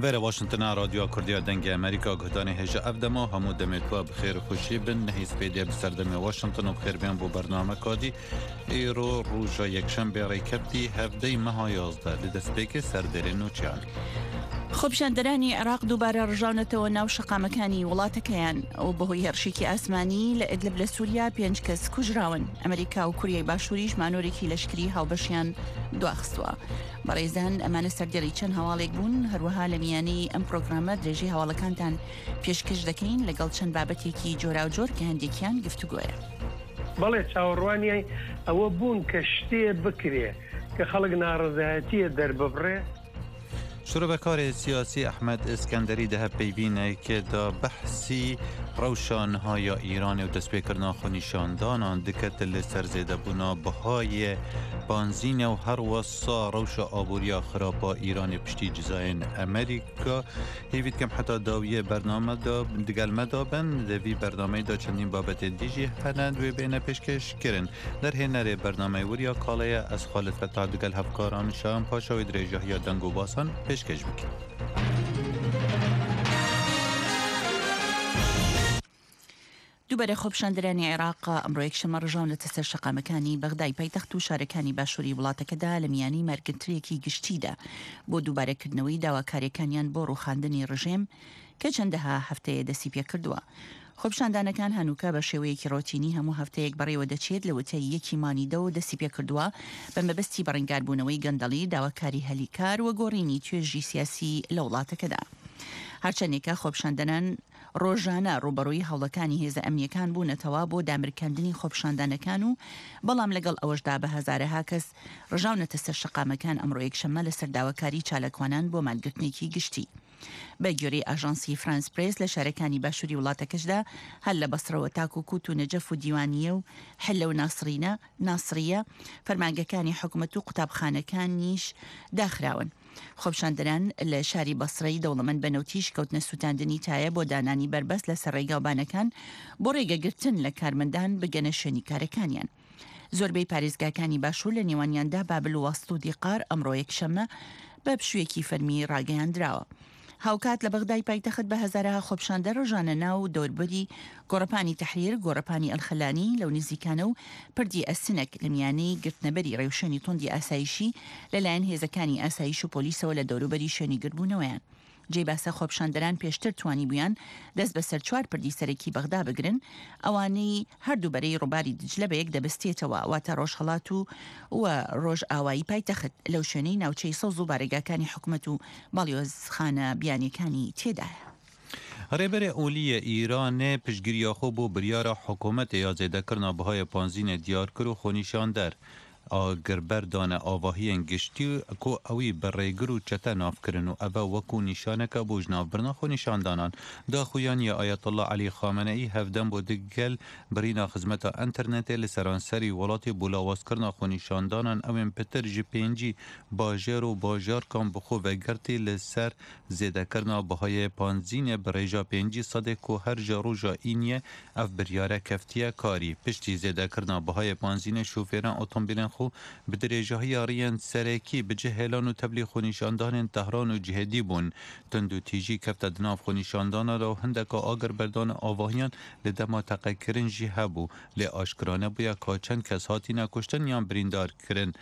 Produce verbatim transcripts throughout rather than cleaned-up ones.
ویر واشنطن رادیو کردیا دنگ امریکا گهدان هجا افدما همو دمیتوا بخیر خوشی بن نهیز پیدی بسردم واشنطن و بخیر بیان بو برنامه کادی ایرو روژا یکشنبه ریکبتی هفده مها یازده لدسپیک سردر نوچیان. خب شاندرانی عراق دوباره رجانته و ناو شقامەکانی وڵاتەکەیان و بەهۆی هێرشێکی ئاسمانی لە ئیدلب لە سووریا پێنج کەس کوژراون. ئەمریکا و کوریای باشووریش مانۆرێکی لەشکری هاوبەشیان دواخستووە. بەڕێزان ئەمانە سەردێڕی چەند هەواڵێک بوون، هەروەها لە میانەی ئەم پرۆگرامە درێژەی هەواڵەکانتان پێشکەش دەکەین لەگەڵ چەند بابەتێکی جۆرا و جۆر کە هەندێکیان گفتوگۆیە. بەڵێ چاوەڕوانیای ئەوە بوون کە شتێ بکرێ کە خەڵک ناڕەزایەتیە دەرببڕێ. شروع سیاسی احمد اسکندری ده پیوینه که دا بحثی روشانهای ایران و دستپیکرنا خونیشاندانان دکت لسر زیده بونا بهای بانزین و هر وصا روش آبوریا خرابا ایران پشتی جزاین امریکا هیوید کم حتی داویه برنامه دا دگل مدابن دوی برنامه دا چندین بابت دیجی هنند و بین پیشکش کرن در هنر برنامه وریا کاله از خالد فتح دگل هفکاران شام پاشوی دریجه یا دنگو باسان پیشکش بکن. دووبارە خۆپشاندرانی عێراق ئەمڕۆ یەکشەمە ڕژاون لە تەسەر شەقامەکانی بەغدای پایتەخت و شارەکانی باشووری وڵاتەکەدا لە میانی مەرگنترێکی گشتیدا بۆ دووبارەکردنەوەی داواکاریەکانیان بۆ ڕووخاندنی ڕژێم کە چەندەها هەفتەیە دەستی پێ کردووە. خۆپشاندانەکان هەنووکە بە شێوەیەکی ڕۆتینی هەموو هەفتەیەک بەڕێوە دەچێت لە وتەی یەکی مانیدە و دەستی پێ کردووە بە مەبەستی بەڕێنگاربوونەوەی گەندەڵی داواکاری هەلیکار و گۆڕینی توێژی سیاسی لە وڵاتەکەدا. هەرچەندێکە خۆپشاندنان ڕۆژانە ڕوبەڕووی هەوڵەکانی هێزە ئەمنیەکان بوونەتەوە بۆ دامرکردنی خۆپشاندانەکان و بەڵام لەگەڵ ئەوەشدا بە هەزارەها کەس ڕژاونەتە سەر شەقامەکان ئەمڕۆ یەکشەمە لە سەرداواکاری چالاکوانان بۆ مالگرتنێکی گشتی. بە گوێرەی ئاژانسی فرانس پرێس لە شارەکانی باشووری وڵاتەکەشدا هەر لە بەسرەوە تاک و کووت و نەجەف و دیوانیە و حلە و ناسرینە ناسریە فەرمانگەکانی حکوومەت و قوتابخانەکانیش داخراون. خۆپشاندنان لە شاری بەسڕەی دەوڵەمەند بەنەوتیش کەوتنە سووتاندنی تایە بۆ دانانی بربەست لە سەر ڕێگاوبانەکان بۆ ڕێگەگرتن لە کارمەندان بگەنە شوێنی کارەکانیان. زۆربەی پارێزگاکانی باشوور لە نێوانیاندا بابل و واست و دیقار ئەمڕۆ یەکشەمە بە پشوویەکی فەرمی ڕاگەیاندراوە. هاوکات لە بەغدای پایتەخت بە هەزارەها خۆپشاندە ڕۆژانە ناو دەوربەری گۆڕەپانی تەحریر، گۆڕەپانی ئەلخەلانی لەو نزیکانە و پردی ئەسنەک لە میانەی گرتنەبەری ڕێوشێنی توندی ئاسایشی لەلایەن هێزەکانی ئاسایش و پۆلیسەوە لە دەوروبەری شوێنی گربوونەوەیان. جێ باسە خۆپشاندەران پێشتر توانی بوویان دەست بەسەر چوار پردی سەرەکی بەغدا بگرن ئەوانەی هەردوو بەرەی ڕووباری دجلە بە یەک دەبستێتەوە واتە ڕۆژهەڵات و وە ڕۆژ ئاوایی پایتەخت لەو شوێنەی ناوچەی سەوز و بارێگاکانی حکوومەت و باڵیۆزخانە بیانیەکانی تێدایە. ڕێبەرێ ئۆلیە ئیرانێ پشتگیریە خۆ بۆ بریارە حکوومەت یا زێدەکردنا بەهای پانزینە دیارکر و خۆنیشاندەر. ئاگربەردانە ئاواهیان گشتی کو ئەوی بەڕێگر و چەتە نافکردن و ئەبە وەکو نیشانەکە بۆ ژناوبرنا خۆ نیشاندانان داخویان یا ئایەتڵڵا عەلی خامنەئی هەفدەم بۆ دگەل برینا خزمەتە ئەنتەرنێتێ لە سەرانسەری وڵاتی بۆ لاوازکردنا خۆ نیشاندانان ئەوێن پتر ji pêncî bajêr û bajarkan bi xwe vegertî li ser zêdekirina bihayê panzînê bi rêja pêncî sedê ku her ja roja îniye ev biryare keftiye karî. Piştî zêdekirina bihayê panzînê şofêran otomobîlên xwe bi dirêjahiya rêyên serekî bi cihêlan û teblî xwenîşandanên Tehran û cihêdî bûn. Tund û tîjî kefte di nav xwenîşandana da hindeka agirberdanê avahiyan li dema teqekirin jî hebû. Lê aşkira nebûye ka çend kes hatîne kuştin yan birîndar kirin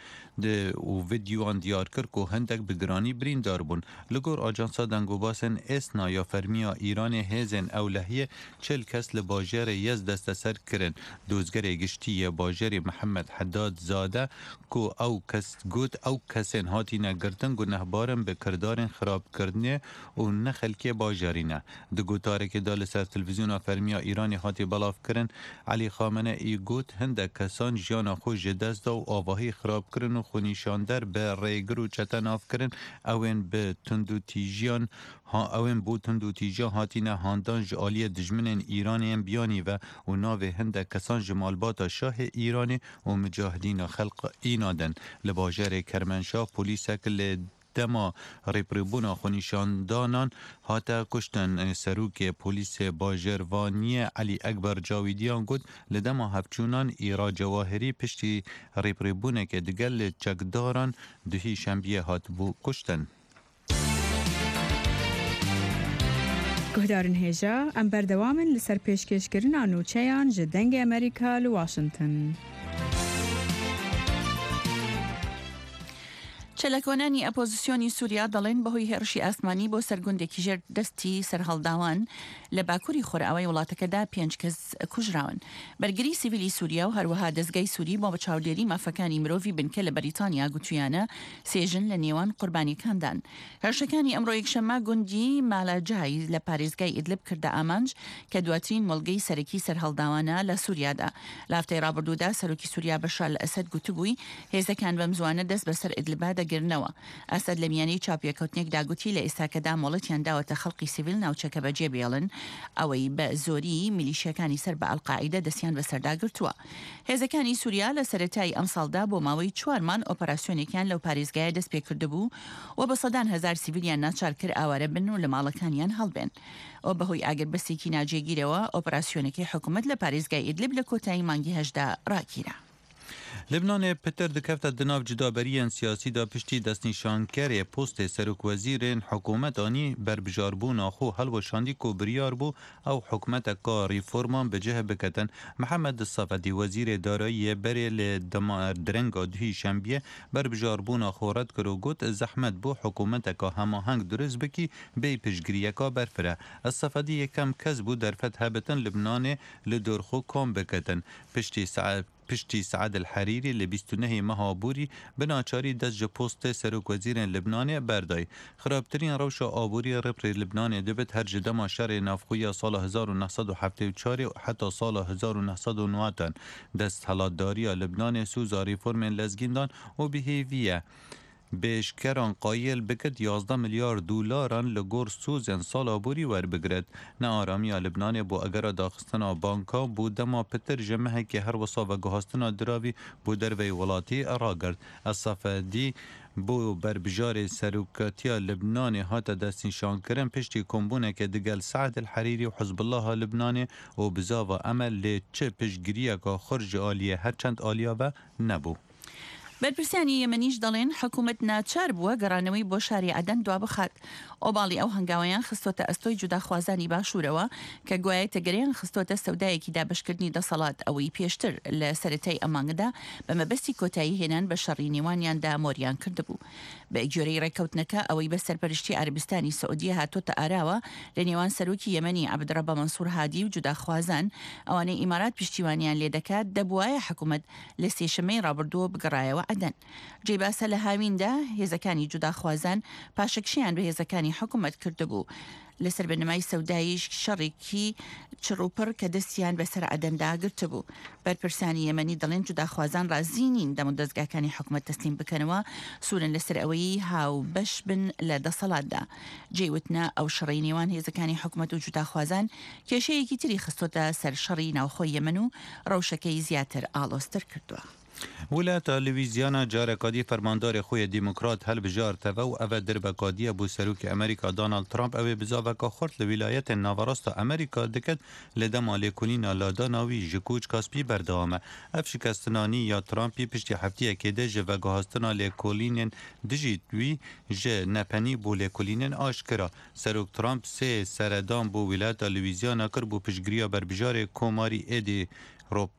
û vîdyoan diyar kir ku hindek bi giranî birîndar bûn. Li gor Ajansa Dengobasên Esna ya fermiya Îranê hêzên ewlehiyê çil kes li bajarê Yez desteser kirin. Dozgerê giştî yê bajarê Mihemed Heddad Zade ku ew kes got ew kesên hatîne girtin gunehbarin bi kirdarên xirabkirinê û ne xelkê bajarî ne. Di gotarekê da li ser televîzyona fermiya Îranê hatî belav kirin, Elî Xameneî got hindek kesan jiyana xwe ji dest da û avahî xirabkirin û xwenîşander bi rêgir û çete navkirin ewên bi tundûtîjiyan ewên bû tundûtîjiya hatîne handan ji aliyê dijminên Îraniyên biyanî ve û navê hindek kesan ji malbata Şahê Îranê û Mücahidîna Xelq înaden. Li bajarê Kermenşah polîsek li dema rêprêbûna xwenîşandanan hate kuştin. Serokê polîsê bajarvaniyê Elî Ekber Cawîdiyan got li dema hevçûnan îra cewahirî piştî rêprêbûnekê digel li çekdaran duhî şembiyê hatibû kuştin. گهدارن هێژە ئەم بەردەوامن لەسەر پێشکەشکردنا نوچەیان ji dengê Amerîka li Washington. چەلەکۆنانی ئەپۆزیسیۆنی سووریا دەڵێن بەهۆی هێرشی ئاسمانی بۆ سەرگوندێکی ژێر دەستی سەرهەڵداوان لە باکووری خۆرئاوای وڵاتەکەدا پێنج کەس کوژراون. بەرگری سیڤیلی سووریا و هەروەها دەستگای سووری بۆ بەچاودێری مافەکانی مرۆڤی بنکە لە بەریتانیا گوتویانە سێژن لە نێوان قوربانیەکاندان. هێرشەکانی ئەمڕۆ یەکشەممە گوندی مالاجای لە پارێزگای ئیدلب کردە ئامانج کە دواترین مۆڵگەی سەرەکی سەرهەڵداوانە لە سووریادا. لە هەفتەی ڕابردوودا سەرۆکی سووریا بەشار لە ئەسەد گوتبووی هێزەکان بەم زوانە دەست بەسەر ئیدلبا گرنەوە. ئەسەد لە میانەی چاپیەکەوتنێکدا گوتی لە ئێستاکەدا مۆڵەتیان داوەتە خەڵقی سیڤیل ناوچەکە بەجێ بێڵن ئەوەی بە زۆری میلیشیەکانی سەر بە ئەڵقاعیدە دەستیان بەسەردا گرتووە. هێزەکانی سووریا لە سەرەتای ئەم ساڵدا بۆ ماوەی چوارمان ئۆپەراسیۆنێکیان لەو پارێزگایە دەست پێ کردبوو و بە سەدان هەزار سیڤیلیان ناچار کرد ئاوارە بن و لە ماڵەکانیان هەڵبێن. ئەو بەهۆی ئاگربەسێکی ناجێگیرەوە ئۆپەراسیۆنێکی حکوومەت لە پارێزگای ئیدلب لە کۆتایی مانگی هەژدا ڕاگیرە. لبنان پتر دکفت دناف جدابریان سیاسی دا پشتی دستنیشانکر پست سرک وزیر حکومت آنی بر بجاربون آخو حل و شاندی کو بریار بو او حکومت کا ریفورمان به جه بکتن. محمد الصفدی وزیر دارایی بری لدمار درنگ دوی شنبیه بر بجاربون آخو رد کرو گوت زحمت بو حکومت کا هماهنگ درست بکی بی پشگریه کا برفره. الصفدی یکم کس بو در فتح بتن لبنان لدورخو کام بکتن. پشتی سعب پشتی سعد الحریری لبیستونه مهابوری بناچاری دست جه پست سرک وزیر لبنان بردای. خرابترین روش آبوری رپر لبنان دبت هر جدما شر نافخوی سال هزار و نهصد و هفتاد و چهار و حتی سال هزار و نهصد و نود دست حلاتداری لبنان سوزا ریفورم لزگیندان و بهیویه. بشکران قایل بکد یازده میلیارد دلاران لگور سوزن سال آبوری ور بگرد. نه آرامی لبنان بو اگر داخستنا بانکا بو دما پتر جمعه که هر وصا و گهاستنا دراوی بو دروی ولاتی اراگرد. الصفدی بو بربجار سروکاتیا لبنان هات دستنشان کرن پشتی کمبونه که دگل سعد الحریری و حزب الله لبنان و بزاوا عمل لی چه پشگریه که خرج آلیه هرچند آلیا و نبو. بەرپرسیانی یەمەنیش دەڵێن حکوومەت ناچار بووە گەڕانەوەی بۆ شاری عەدەن دوا بخات. ئۆباڵی ئەو هەنگاوەیان خستۆتە ئەستۆی جوداخوازانی باشوورەوە کە گوایەتە گەرەیان خستۆتە سەودایەکی دابشکردنی دەسەڵات ئەوەی پێشتر لە سەرەتای ئەمانگدا بە مەبەستی کۆتایی هێنان بە شەڕی نێوانیاندا مۆریان کردبوو. بە ئەگجۆرەی ڕێکەوتنەکە ئەوەی بە سەرپەرشتی عەربستانی سەعودیە هاتۆتە ئاراوە لە نێوان سەرۆکی یەمەنی عەبدڕەبە مەنسوور هادی و جوداخوازان ئەوانەی ئیمارات پشتیوانیان لێ دەکات دەبوایە حکوومەت لە سێشەمەی ڕابردووە بگەڕایەوە عەدەن. جێباسە لە هاویندا هێزەکانی جوداخوازان پاشەکشیان بە هێزەکانی حکوومەت کردبوو. لەسەر بنەمای سەوداییش شەڕێکی چڕوپڕ کە دەستیان بەسەر عەدەندا گرتبوو. بەرپرسانی یەمەنی دەڵێن جوداخوازان ڕازینین دەم و دەستگاکانی حکوومەت تەسلیم بکەنەوە سوورن لەسەر ئەوەی هاو بەش بن لە دەسەڵاتدا. جێوتنە ئەو شەڕی نێوان هێزەکانی حکوومەت و جوداخوازان کێشەیەکی تری خستۆتە سەر شەڕی ناوخۆی یەمەن و ڕەوشەکەی زیاتر ئاڵۆزتر کردووە. ولایت لویزیانا جارکادی فرماندار خوی دموکرات هل بجار توا و او دربکادی بو سروک امریکا دونالد ترامپ او بزاوکا خورد لولایت ناوراست امریکا دکت لدما لیکونینا لاداناوی جکوچ کاسپی بردامه. اف شکستنانی یا ترامپی پشتی هفتیه که ده جه وگاهستنا لیکولینن دجیتوی جه نپنی بو لیکولینن آشکرا. سروک ترامپ سه سردان بو ولایت لویزیانا کر بو پشگریا بر بجار کوماری ایدی روب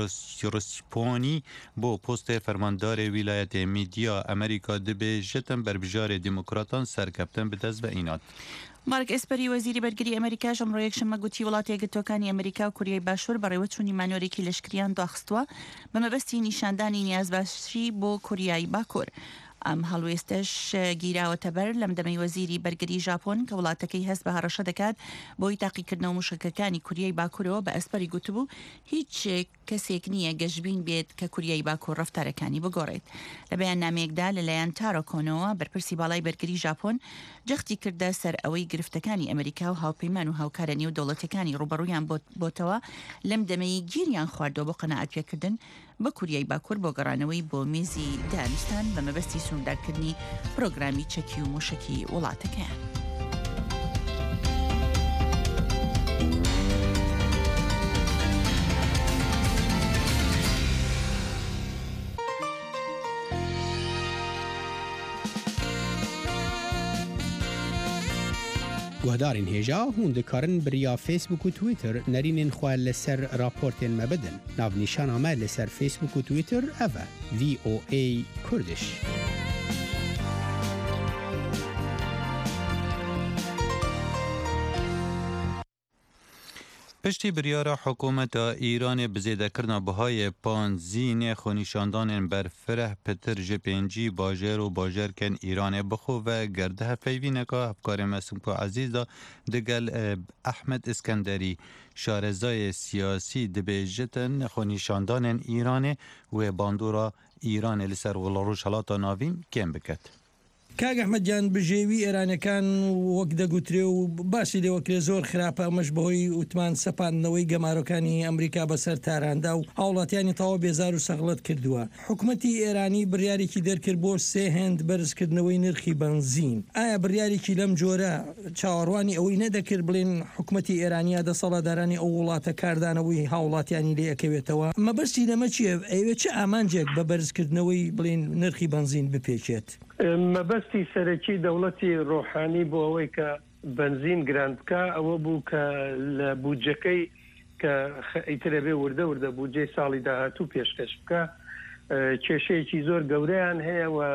روسپانی بو پست فرماندار ولایت میدیا امریکا دبه جتن بر بجار دموکراتان سرکپتن به دست و اینات. مارک اسپری وەزیری بەرگری ئەمریکاش ئەمڕۆ یەکشەممە گوتی وڵاتی یەکگرتووەکانی ئەمریکا و کوریای باشوور بەڕێوەچوونی مانۆرێکی لەشکریان دواخستووە بە مەبەستی نیشاندانی نیازباشی بۆ کوریای باکوور. ئەم هەڵوێستەش گیراوەتە بەر لەم دەمەی وەزیری بەرگری ژاپۆن کە وڵاتەکەی هەست بە هەڕەشە دەکات بۆی تاقیکردنەوە موشکەکانی کوریای باکوورەوە بە ئەسپەری گوتبوو هیچ کەسێک نییە گەشبین بێت کە کوریای باکوور ڕەفتارەکانی بگۆڕێت. لە بەیان نامەیەکدا لەلایەن تارۆ کۆنۆوە بەرپرسی باڵای بەرگری ژاپۆن جەختی کردە سەر ئەوەی گرفتەکانی ئەمریکا و هاوپەیمان و هاوکارە نێو دەوڵەتەکانی ڕوبەڕوویان بۆتەوە لەم دەمەی گیریان خواردەوە بۆ قەنەعەت پێکردن بە کوریای باکوور بۆ گەڕانەوەی بۆ مێزی دانیستان بە مەبەستی سووداکردنی پرۆگرامی چەکی و موشکی وڵاتەکەیان. گهدارین هێژا هون دikarin biriya Facebook û Twitter nerînên xwe li ser raportên me bidin. Navnîşana me li ser Facebook û Twitter ev e V O A Kurdish. پشتی بریارا حکومت ایران بزیدکرنا بهای پانزین خونیشاندان برفره پتر جپنجی باجر و باجر کن ایران بخو و گرده پیوینکا افکار مسمکو عزیزا دگل احمد اسکندری شارزای سیاسی دبیجتن خونیشاندان ایران و باندورا ایران لسر ولاروش حالاتا ناوین کم بکت. کاگ ئەحمەد جان بژێوی ئێرانەکان وەک دەگوترێ و باسی لێوەکرێ زۆر خراپە ئەمەش بەهۆی وتمان سەپاندنەوەی گەمارۆکانی ئەمریکا بەسەر تاراندا و هاوڵاتیانی تاوا بێزار و سەغڵەت کردووە. حکوومەتی ئێرانی بڕیارێکی دەرکرد بۆ سێ هێند بەرزکردنەوەی نرخی بنزین. ئایا بڕیارێکی لەم جۆرە چاوەڕوانی ئەوەی نەدەکرد بڵێن حکوومەتی ئێرانیا دەسەڵاتدارانی ئەو وڵاتە کاردانەوەی هاوڵاتیانی لێ ئەکەوێتەوە؟ مەبەستی لەمە چییە؟ ئەوێ چه ئامانجێک بە بەرزکردنەوەی بڵێن نرخی بنزین بپێچێت؟ مەبەستی سەرەکی دەوڵەتی ڕۆحانی بۆ ئەوەی کە بنزین گران بکە ئەوە بوو کە لە بودجەکەی کە ئیترە بێ وردە وردە بودجەی ساڵی داهاتوو پێشکەش بکە کێشەیەکی زۆر گەورەیان هەیە و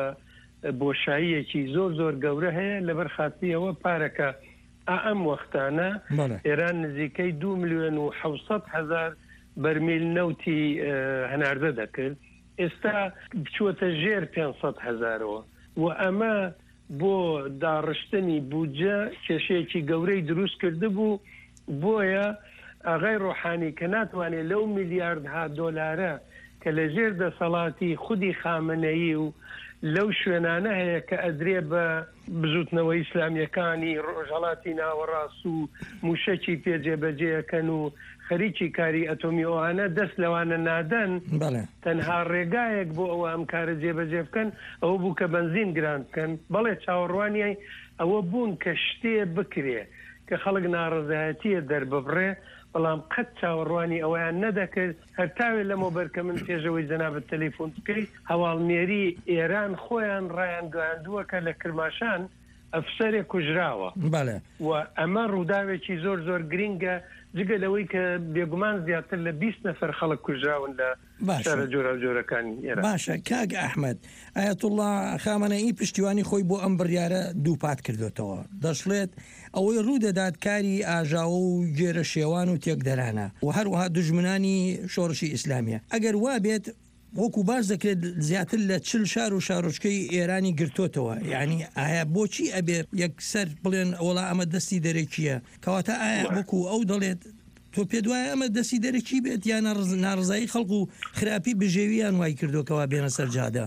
بۆشاییەکی زۆر زۆر گەورە هەیە لەبەر خاتریەوە پارەکە ئەم وەختانە ئێران نزیکەی دو ملیۆن و حەوسەد هەزار بەرمیل نەوتی هەناردە دەکرد ئێستا بچووەتە ژێر پێنجسەد هەزارەوە و ئەمە بۆ داڕشتنی بودجە کێشەیەکی گەورەی دروست کرده بوو بۆیە ئاغای ڕۆحانی کە ناتوانێت لەو میلیاردها دۆلارە کە لە ژێر دەسەڵاتی خودی خامنەیی و لەو شوێنانە هەیە کە ئەدرێ بە بزوتنەوەی ئیسلامیەکانی ڕۆژهەڵاتی ناوەڕاست و موشەکی پێجێبەجێەکەن و خەریکی کاری ئەتۆمی ئەوانە دەست لەوانە نادەن تەنها ڕێگایەک بۆ ئەوە ئەم کارە جێبەجێ بکەن ئەوە بوو کە بنزین گران بکەن. بەڵێ چاوەڕوانیای ئەوە بوون کە شتێ بکرێ کە خەڵک ناڕەزایەتیە دەرببڕێ بەڵام قەت چاوەڕوانی ئەویان نەدەکرد هەرتاوێت لەمە بەرکە من پێشەوەی جەنابەت تەلەیفۆن بکەیت هەواڵنێری ئێران خۆیان ڕایان گەیاندووە کە لە کرماشان ئەفسەرێک کوژراوە و ئەمە ڕووداوێکی زۆر زۆر گرینگە جگە لەوەی کە بێگومان زیاتر لە بیست نەفەر خەڵک کوژراون لە شارە جۆرە جۆرەکانی ئێران. باشە کاگ ئەحمەد ئایەتوڵڵا خامنەئی پشتیوانی خۆی بۆ ئەم بڕیارە دووپات کردوێتەوە دەشڵێت ئەوەی ڕوودەدات کاری ئاژاوە و گێرە شێوان و تێکدەرانە و هەروەها دژمنانی شۆڕشی ئیسلامیە ئەگەر وا بێت وەکو باش دەکرێت زیاتر لە چل شار و شارۆچکەی ئێرانی گرتوتەوە یعنی ئایا بۆچی ئەبێ یەکسەر بڵێن ئەوڵا ئەمە دەستی دەرەکیە کەواتە ئایا وەکو ئەو دەڵێت تۆ پێ دوایە ئەمە دەستی دەرەکی بێت یان ناڕزایی خەڵق و خراپی بژێویان وای کردوکەوە بێنە سەر جادە؟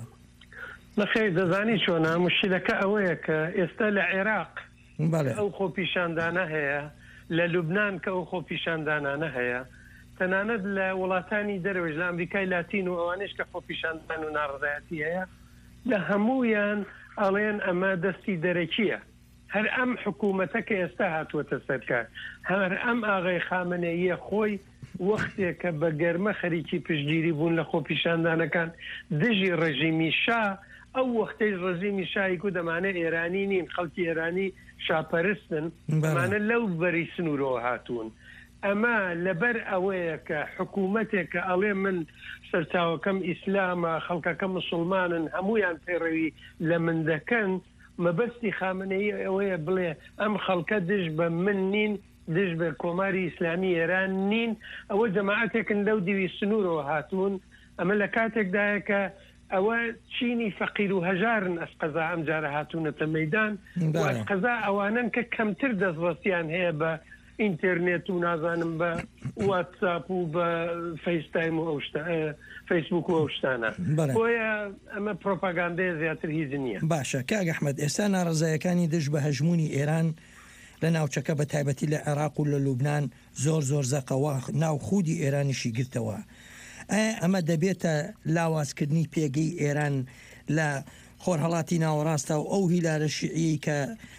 نەخێر دەزانی چۆنە مشکلەکە ئەوەیە کە ئێستا لە عێراق ئەو خۆپیشاندانە هەیە لە لوبنان کە ئەو خۆپیشاندانانە هەیە تەنانەت لە وڵاتانی دەرەوەش لە ئەمریکای لاتین و ئەوانش کە خۆپیشاندان و ناڕزایەتی هەیە لە هەموویان ئەڵێن ئەمە دەستی دەرەکیە هەر ئەم حکوومەتە کە ئێستا هاتووەتە سەرکار هەر ئەم ئاغای خامنەییە خۆی وەختێک کە بە گەرمە خەریکی پشتگیری بوون لە خۆپیشاندانەکان دژی ڕژیمی شا ئەو وەختەی ڕژیمی شایی و دەمانێت ئێرانی نین خەڵکی ئێرانی شاپەرستن دەمانە لەو بەری سنوورەوە هاتوون. ئەمە لەبەر ئەوەیە کە حکوومەتێک کە ئەڵێ من سەرچاوەکەم ئیسلامە خەڵکەکە مسلمانن هەمویان پێڕەوی لە من دەکەن مەبەستی خامنەیی ئەوەیە بڵێ ئەم خەڵکە دژ بە من نین دژ بە کۆماری ئیسلامی ئێران نین ئەوە جەماعەتێکن لەو دیوی سنوورەوە هاتوون ئەمە لە کاتێکدایە کە ئەوە چینی فەقیر و هەژارن ئەسقەزا ئەم جارە هاتوونەتە مەیدان و ئەسقەزا ئەوانن کە کەمتر دەستبەستیان هەیە بە ئینترنێت و نازانم بە واتساپ و بە فەیستایم و فەیسبوک و ئەو شتانە بۆیە ئەمە پرۆپاگاندەیە زیاتر هیچ نییە. باشە کاگ ئەحمەد ئێستا ناڕزایەکانی دژ بە هەژمونی ئێران لە ناوچەکە بە تایبەتی لە عێراق و لە لوبنان زۆر زۆر زەقەوە ناو خودی ئێرانیشی گرتەوە ئایا ئەمە دەبێتە لاوازکردنی پێگەی ئێران لە خۆرهەڵاتی ناوەڕاستە و ئەو هیلارە شیعی کە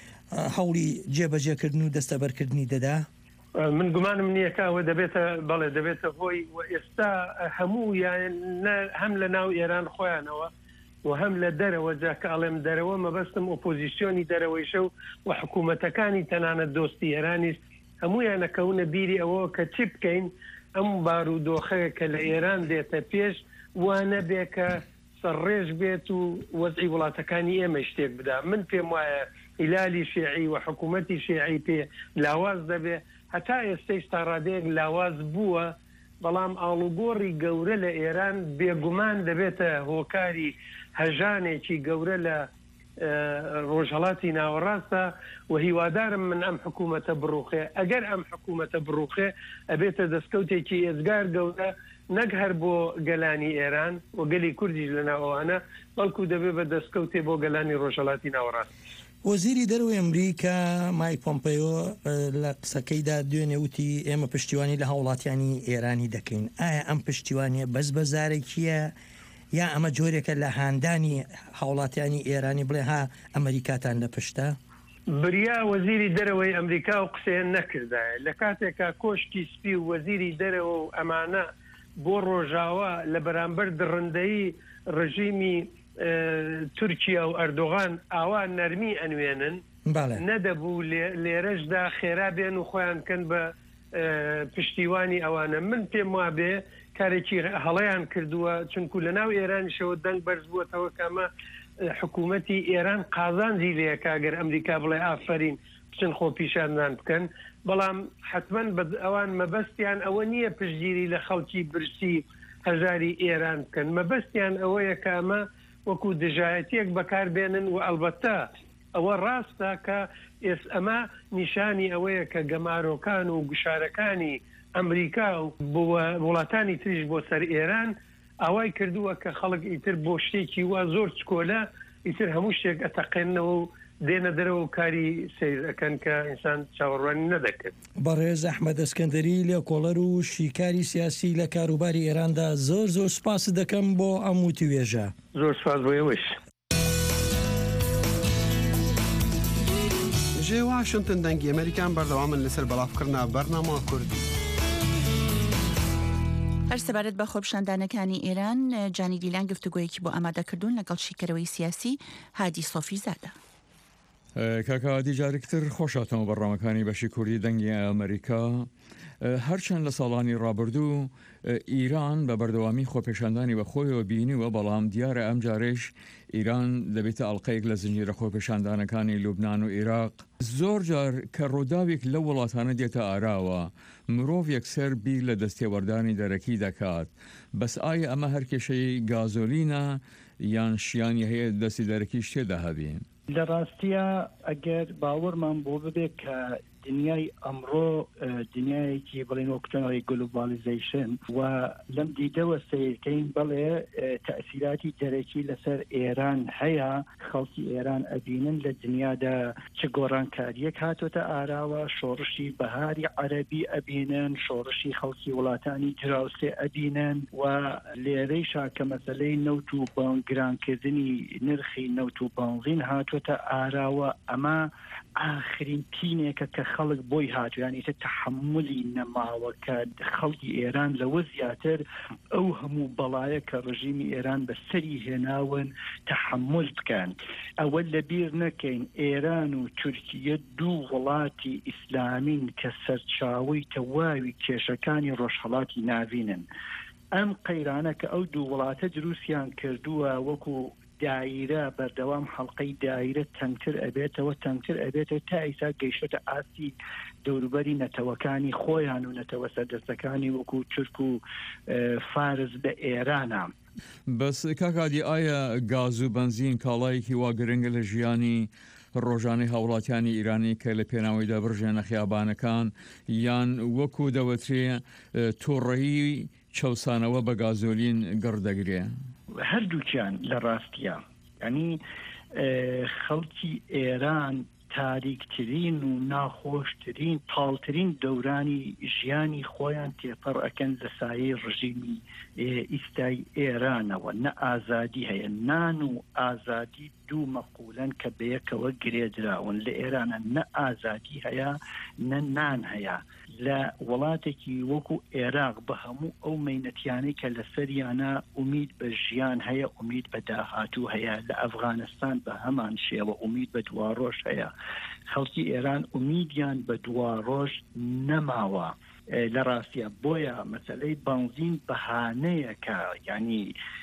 هەوڵی جێبەجێکردن و دەستەبەرکردنی دەدا؟ من گومانم نییە کەوە دەبێتە بەڵێ دەبێتە هۆی و ئێستا هەموو یان هەم لە ناو ئێران خۆیانەوە و هەم لە دەرەوە جاکە ئەڵێم دەرەوە مەبەستم ئۆپۆزیسیۆنی دەرەوەی شەو و حکوومەتەکانی تەنانەت دۆستی ئێرانیست هەمویانەکەونە بیری ئەوە کە چی بکەین ئەم بارودۆخەیە کە لە ئێران دێتە پێش وانە بێ کە سەرڕێژ بێت و وەزعی وڵاتەکانی ئێمە شتێک بدا. من پێم وایە هیلالی شیعی و حکوومەتی شیعی پێ لاواز دەبێ هەتا ئێستەی تا ڕادەیەک لاواز بووە بەڵام ئاڵوگۆڕی گەورە لە ئێران بێگومان دەبێتە هۆکاری هەژانێکی گەورە لە ڕۆژهەڵاتی ناوەڕاستە و هیوادارم من ئەم حکوومەتە بڕوخێ ئەگەر ئەم حکوومەتە بڕوخێ ئەبێتە دەستکەوتێکی ئێزگار گەورە نەک هەر بۆ گەلانی ئێران و گەلی کوردیش لەناوەوانە بەڵکو دەبێت بە دەستکەوتێ بۆ گەلانی ڕۆژهەڵاتی ناوەڕاست. وەزیری دەروی ئەمریکا مایک پۆمپیۆ لە قسەکەیدا دوێنێ وتی ئێمە پشتیوانی لە هاوڵاتیانی ئێرانی دەکەین. ئایا ئەم پشتیوانیە بەس بەزارێکیە یا ئەمە جۆرێکە لە هاندانی هاوڵاتیانی ئێرانی بڵێ ها ئەمریکاتان لە پشتە؟ بریا وەزیری دەرەوەی ئەمریکا و قسەیان نەکردایە لە کاتێکا کۆشتی سپی و وەزیری دەرەوە و ئەمانە بۆ ڕۆژاوا لە بەرامبەر دڕندەی ڕژیمی تورکیا و ئەردۆغان ئاوا نەرمی ئەنوێنن نەدەبوو لێرەشدا خێرا بێن و خۆیان کەن بە پشتیوانی ئەوانە. من پێم وابێ کارێکی هەڵەیان کردووە چونکو لە ناو ئێرانیشەوە دەنگ بەرز بووەتەوە کەمە حکوومەتی ئێران قازانجی لەیەکا گەر ئەمریکا بڵێ ئافرین بچن خۆ پیشاندان بکەن بەڵام حتمما ئەوان مەبەستیان ئەوە نییە پشتگیری لە خەڵکی برسی هەژاری ئێران بکەن مەبەستیان ئەوەیە کە ئەمە وەکو دژایەتیەک بەکاربێنن و ئەلبەتە ئەوە ڕاستە کە ئێس ئەمە نیشانی ئەوەیە کە گەمارۆکان و گوشارەکانی ئەمریکا و وڵاتانی تریش بۆ سەر ئێران ئاوای کردووە کە خەڵک ئیتر بۆ شتێکی وا زۆر چکۆلە ئیتر هەموو شتێک ئەتەقێنەوە و دێنە دەرەوە و کاری سیرەکەن کە ئینسان چاوەڕوانی نەدەکرد. بەڕێز ئەحمەد ئەسکەندەری لێ کۆڵەر و شیکاری سیاسی لە کاروباری ئێراندا زۆر زۆر سپاس دەکەم بۆ ئەم وتیوێژە. زۆر سپاس بۆ ئێوەش. ژێ واشنتن دەنگی ئەمریکان بەردەوامن لەسەر بەڵافکردنا بەرنامە کوردی. هەر سەبارەت بە خۆپشاندانەکانی ئێران جانی دیلان گفتوگۆیەکی بۆ ئامادەکردوون لەگەڵ شیکەرەوەی سیاسی هادی سۆفی زادە. کاکا دیجارێکتر خۆشاتەوە بەڕامەکانی بەشی کوردی دەنگی ئەمریکا هەرچەند لە ساڵانی ڕابردوو ئیران بە بەردەوامی خۆپێشاندانی بە خۆیەوە بینیوە بەڵام دیارە ئەم جارێش ئیران دەبێتە ئەڵلقەیەک لە زنجیرە خۆپێشاندانەکانی لوبناان و عێراق. زۆر جار کە ڕووداوێک لە وڵاتانە دێتە ئاراوە مرۆڤ یەکسەر بیر لە دەستێوەردانی دەرەکی دەکات بەس ئایا ئەمە هەر کێشەی گازۆلینە یان شیانی هەیە دەستی دەرەکی شتێدا هەبین؟ لە ڕاستیە ئەگەر باوەڕمان بۆ ببێت کە دنیای ئەمڕۆ دنیایەکی بڵێن وەکتەوەی گلوبالیزیشن و لەم دیدەوە سیرکەین بڵێ تەئسیراتی دەرەکی لەسەر ئێران هەیە خەڵکی ئێران ئەبینن لە دنیادا چ گۆڕانکاریەک هاتۆتە ئاراوە شۆڕشی بەهاری عەرەبی ئەبینن شۆڕشی خەڵکی وڵاتانی دراوسێ ئەبینن و لێرەی شاکە مەسەلەی نەوت و گرانکردنی نرخی نەوت و بەنزین هاتۆتە ئاراوە ئەمە ئاخرین تینێکە کە خەڵک بۆی هاتو یان ئیتر تەحملی نەماوە کە خەڵکی ئێران لەوە زیاتر ئەو هەموو بەڵایە کە ڕژیمی ئێران بەسەری هێناون تەحمل بکەن. ئەوە لەبیر نەکەین ئێران و تورکیە دوو وڵاتی ئیسلامین کە سەرچاوەی تەواوی کێشەکانی ڕۆژهەڵاتی ناوینن. ئەم قەیرانە کە ئەو دوو وڵاتە دروستیان کردووە وەکو دایرە بەردەوام حەڵقەی دایرە تەنگتر ئەبێتەوە تەنگتر ئەبێتەوە تا ئیسا گەیشتە ئاسی دەوروبەری نەتەوەکانی خۆیان و نەتەوە سەردەستەکانی وەکو تورک و فارس لە ئێرانە. بەس کاکادی ئایا گاز و بەنزین کاڵایەکی وا گرنگە لە ژیانی ڕۆژانەی هاوڵاتیانی ئیرانی کە لە پێناویدا بڕژێنە خیابانەکان یان وەکو دەوەترێ تووڕەیی چەوسانەوە بە گازۆلین گڕدەگرێ؟ هەردووکیان لە ڕاستیە ینی خەڵکی ئێران تاریکترین و ناخۆشترین تاڵترین دەورانی ژیانی خۆیان تێپەڕ ئەکەن لە سایەی ڕژیمی ئیستای ئێرانەوە. نە ئازادی هەیە، نان و ئازادی دوو مەقولەن کە بەیەکەوە گرێدراون لە ئێرانە. نە ئازادی هەیە، نە نان هەیە. لە وڵاتێکی وەکو عێراق بە هەموو ئەو مەینەتیانەی کە لە سەریانە ئومید بە ژیان هەیە، ئومید بە داهاتوو هەیە. لە ئەفغانستان بە هەمان شێوە ئومید بە دواڕۆژ هەیە. خەڵکی ئێران ئومیدیان بە دواڕۆژ نەماوە لە ڕاستیە. بۆیە مەسەلەی بەنزین بەهانەیەکە، یعنی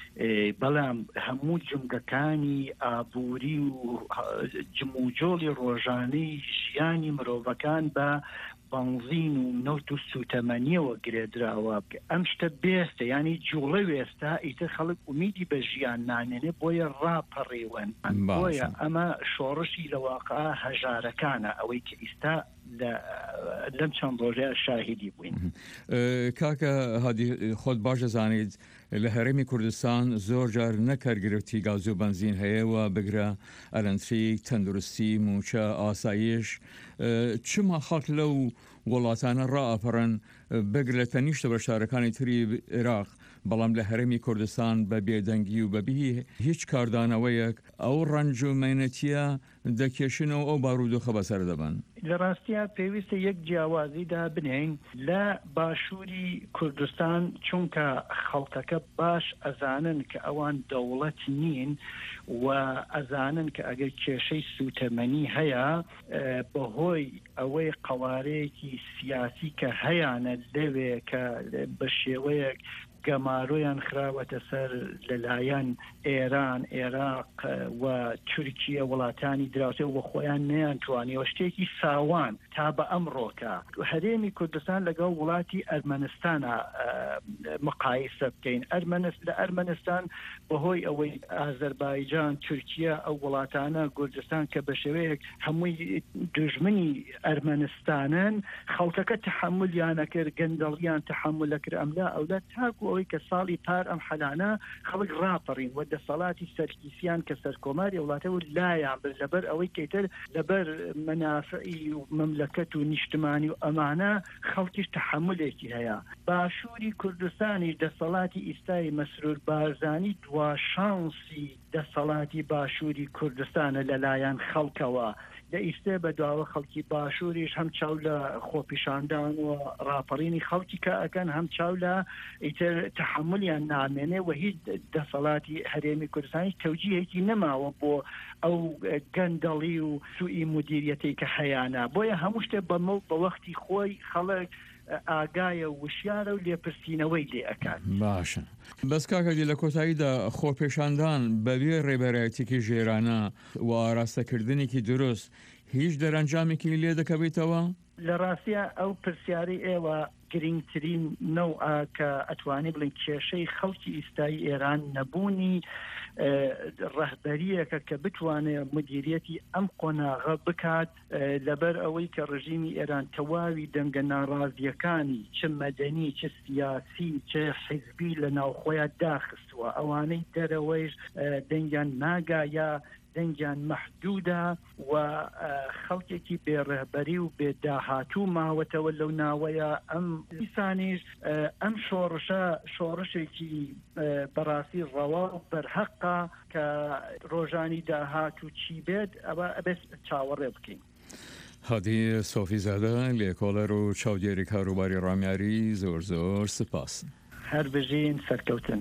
بەڵام هەموو جنگەکانی ئابووری و جموجۆڵی ڕۆژانەی ژیانی مرۆڤەکان بە بەنزین و نەوت و سوتەمەنیەوە گرێدراوە. ئەم شتە بێستە، ینی جوڵە وێستا ئیتر خەڵک ئومیدی بە ژیان نانێنێ، بۆیە ڕاپەڕێوەن. بۆیە ئەمە شۆڕشی لە واقعا هەژارەکانە، ئەوەی کە ئیستا لەم چەند ڕۆژەیە شاهیدی بووین. کاکە هادی، خۆت باش دەزانیت لە هەرێمی کوردستان زۆر جار نەکەرگرفتی گاز و بنزین هەیەوە، بگرە ئەلەنتریک، تەندروستی، موچە، ئاسایش. چما خەڵک لەو وڵاتانە ڕائەپەڕن بگرە لە تەنیشتە بە شارەکانی تری عێراق، بەڵام لە هەرێمی کوردستان بە بێدەنگی و بەبی هیچ کاردانەوەیەک ئەو ڕەنج و مەینەتیە دەکێشنەوە ئەو بارودۆخە بەسەر دەبن. لە ڕاستیە پێویستە یەک جیاوازیدا بنین لە باشووری کوردستان، چونکە خەڵکەکە باش ئەزانن کە ئەوان دەوڵەت نین و ئەزانن کە ئەگەر کێشەی سوتەمەنی هەیە بەهۆی ئەوەی قەوارەیەکی سیاسی کە هەیانە لەوێ کە بە شێوەیەک گەمارۆیان خراوەتە سەر لەلایەن ئێران، عێراق و تورکیە، وڵاتانی دراوسێ و خۆیان نەیانتوانیەوە شتێکی ساوان تا بە ئەمڕۆکە هەرێمی کوردستان لەگەڵ وڵاتی ئەرمەنستانە مقایسە بکەین. لە ئەرمەنستان بەهۆی ئەوەی ئازەربایجان، تورکیە، ئەو وڵاتانە کوردستان کە بە شێوەیەک هەمووی دژمنی ئەرمەنستانن، خەڵکەکە تحملیانەکرد، گەندەڵیان تحملەکرد. ئەملا ئەولا تاکو ئەوەی کە ساڵی پار ئەم حەلانە خەڵک ڕاپەڕین و دەسەڵاتی سەرکیسیان کە سەرکۆماری وڵاتەوە لایان بر لەبەر ئەوەی کەیتر لەبەر مەنافعی و مەملەکەت و نیشتمانی و ئەمانە خەڵکیش تحملێکی هەیە. باشووری کوردستانی دەسەڵاتی ئیستای مەسرور بارزانی دوا شانسی دەسەڵاتی باشووری کوردستانە لەلایەن خەڵکەوە. لە ئیستێ بە داوە خەڵکی باشووریش هەم چاو لە خۆپیشاندان و ڕاپەڕینی خەڵکی کە ئەکەن، هەم چاو لە ئیتر تحملیان نامێنێ و هیچ دەسەڵاتی هەرێمی کوردستانی تەوجیهێکی نەماوە بۆ ئەو گەندەڵی و سوئی مدیریەتی کە هەیانە. بۆیە هەموو شتێ بەمەڵ بە وەختی خۆی خەڵک ئاگایە وشیارە و لێپرسینەوەی لێ ئەکات. باشە. بەس کاکەدی لە کۆتاییدا خۆپێشاندان بەبێ ڕێبەرایەتێکی ژێرانە و ئاراستەکردنێکی دروست هیچ دەرەنجامێکی لێ دەکەبێتەوە؟ لە ڕاستیە ئەو پرسیاری ئێوە گرنگترین نەوە کە ئەتوانی بڵین کێشەی خەڵکی ئیستایی ئێران نەبوونی ڕەهبەریەکە کە بتوانێت مدیریەتی ئەم قۆناغە بکات لەبەر ئەوەی کە ڕژیمی ئێران تەواوی دەنگە ناڕازیەکانی چ مەدەنی، چ سیاسی، چ حیزبی لە ناوخۆیان داخستووە. ئەوانەی دەرەوەیش دەنگیان ناگایە، دەنگیان مەحدودە و خەڵکێکی بێڕێبەری و بێداهاتوو ماوەتەوە لەو ناوەیە. ئەم دیسانیش ئەم شۆڕشە شۆڕشێکی بەڕاستی ڕەوا و بەرهەقە کە ڕۆژانی داهاتوو چی بێت ئەوە ئەبێت چاوەڕێ بکەین. هادی سۆفیزادە لێکۆڵەر و چاودێری کاروباری ڕامیاری زۆر زۆر سپاس. هەر بژین سەرکەوتن.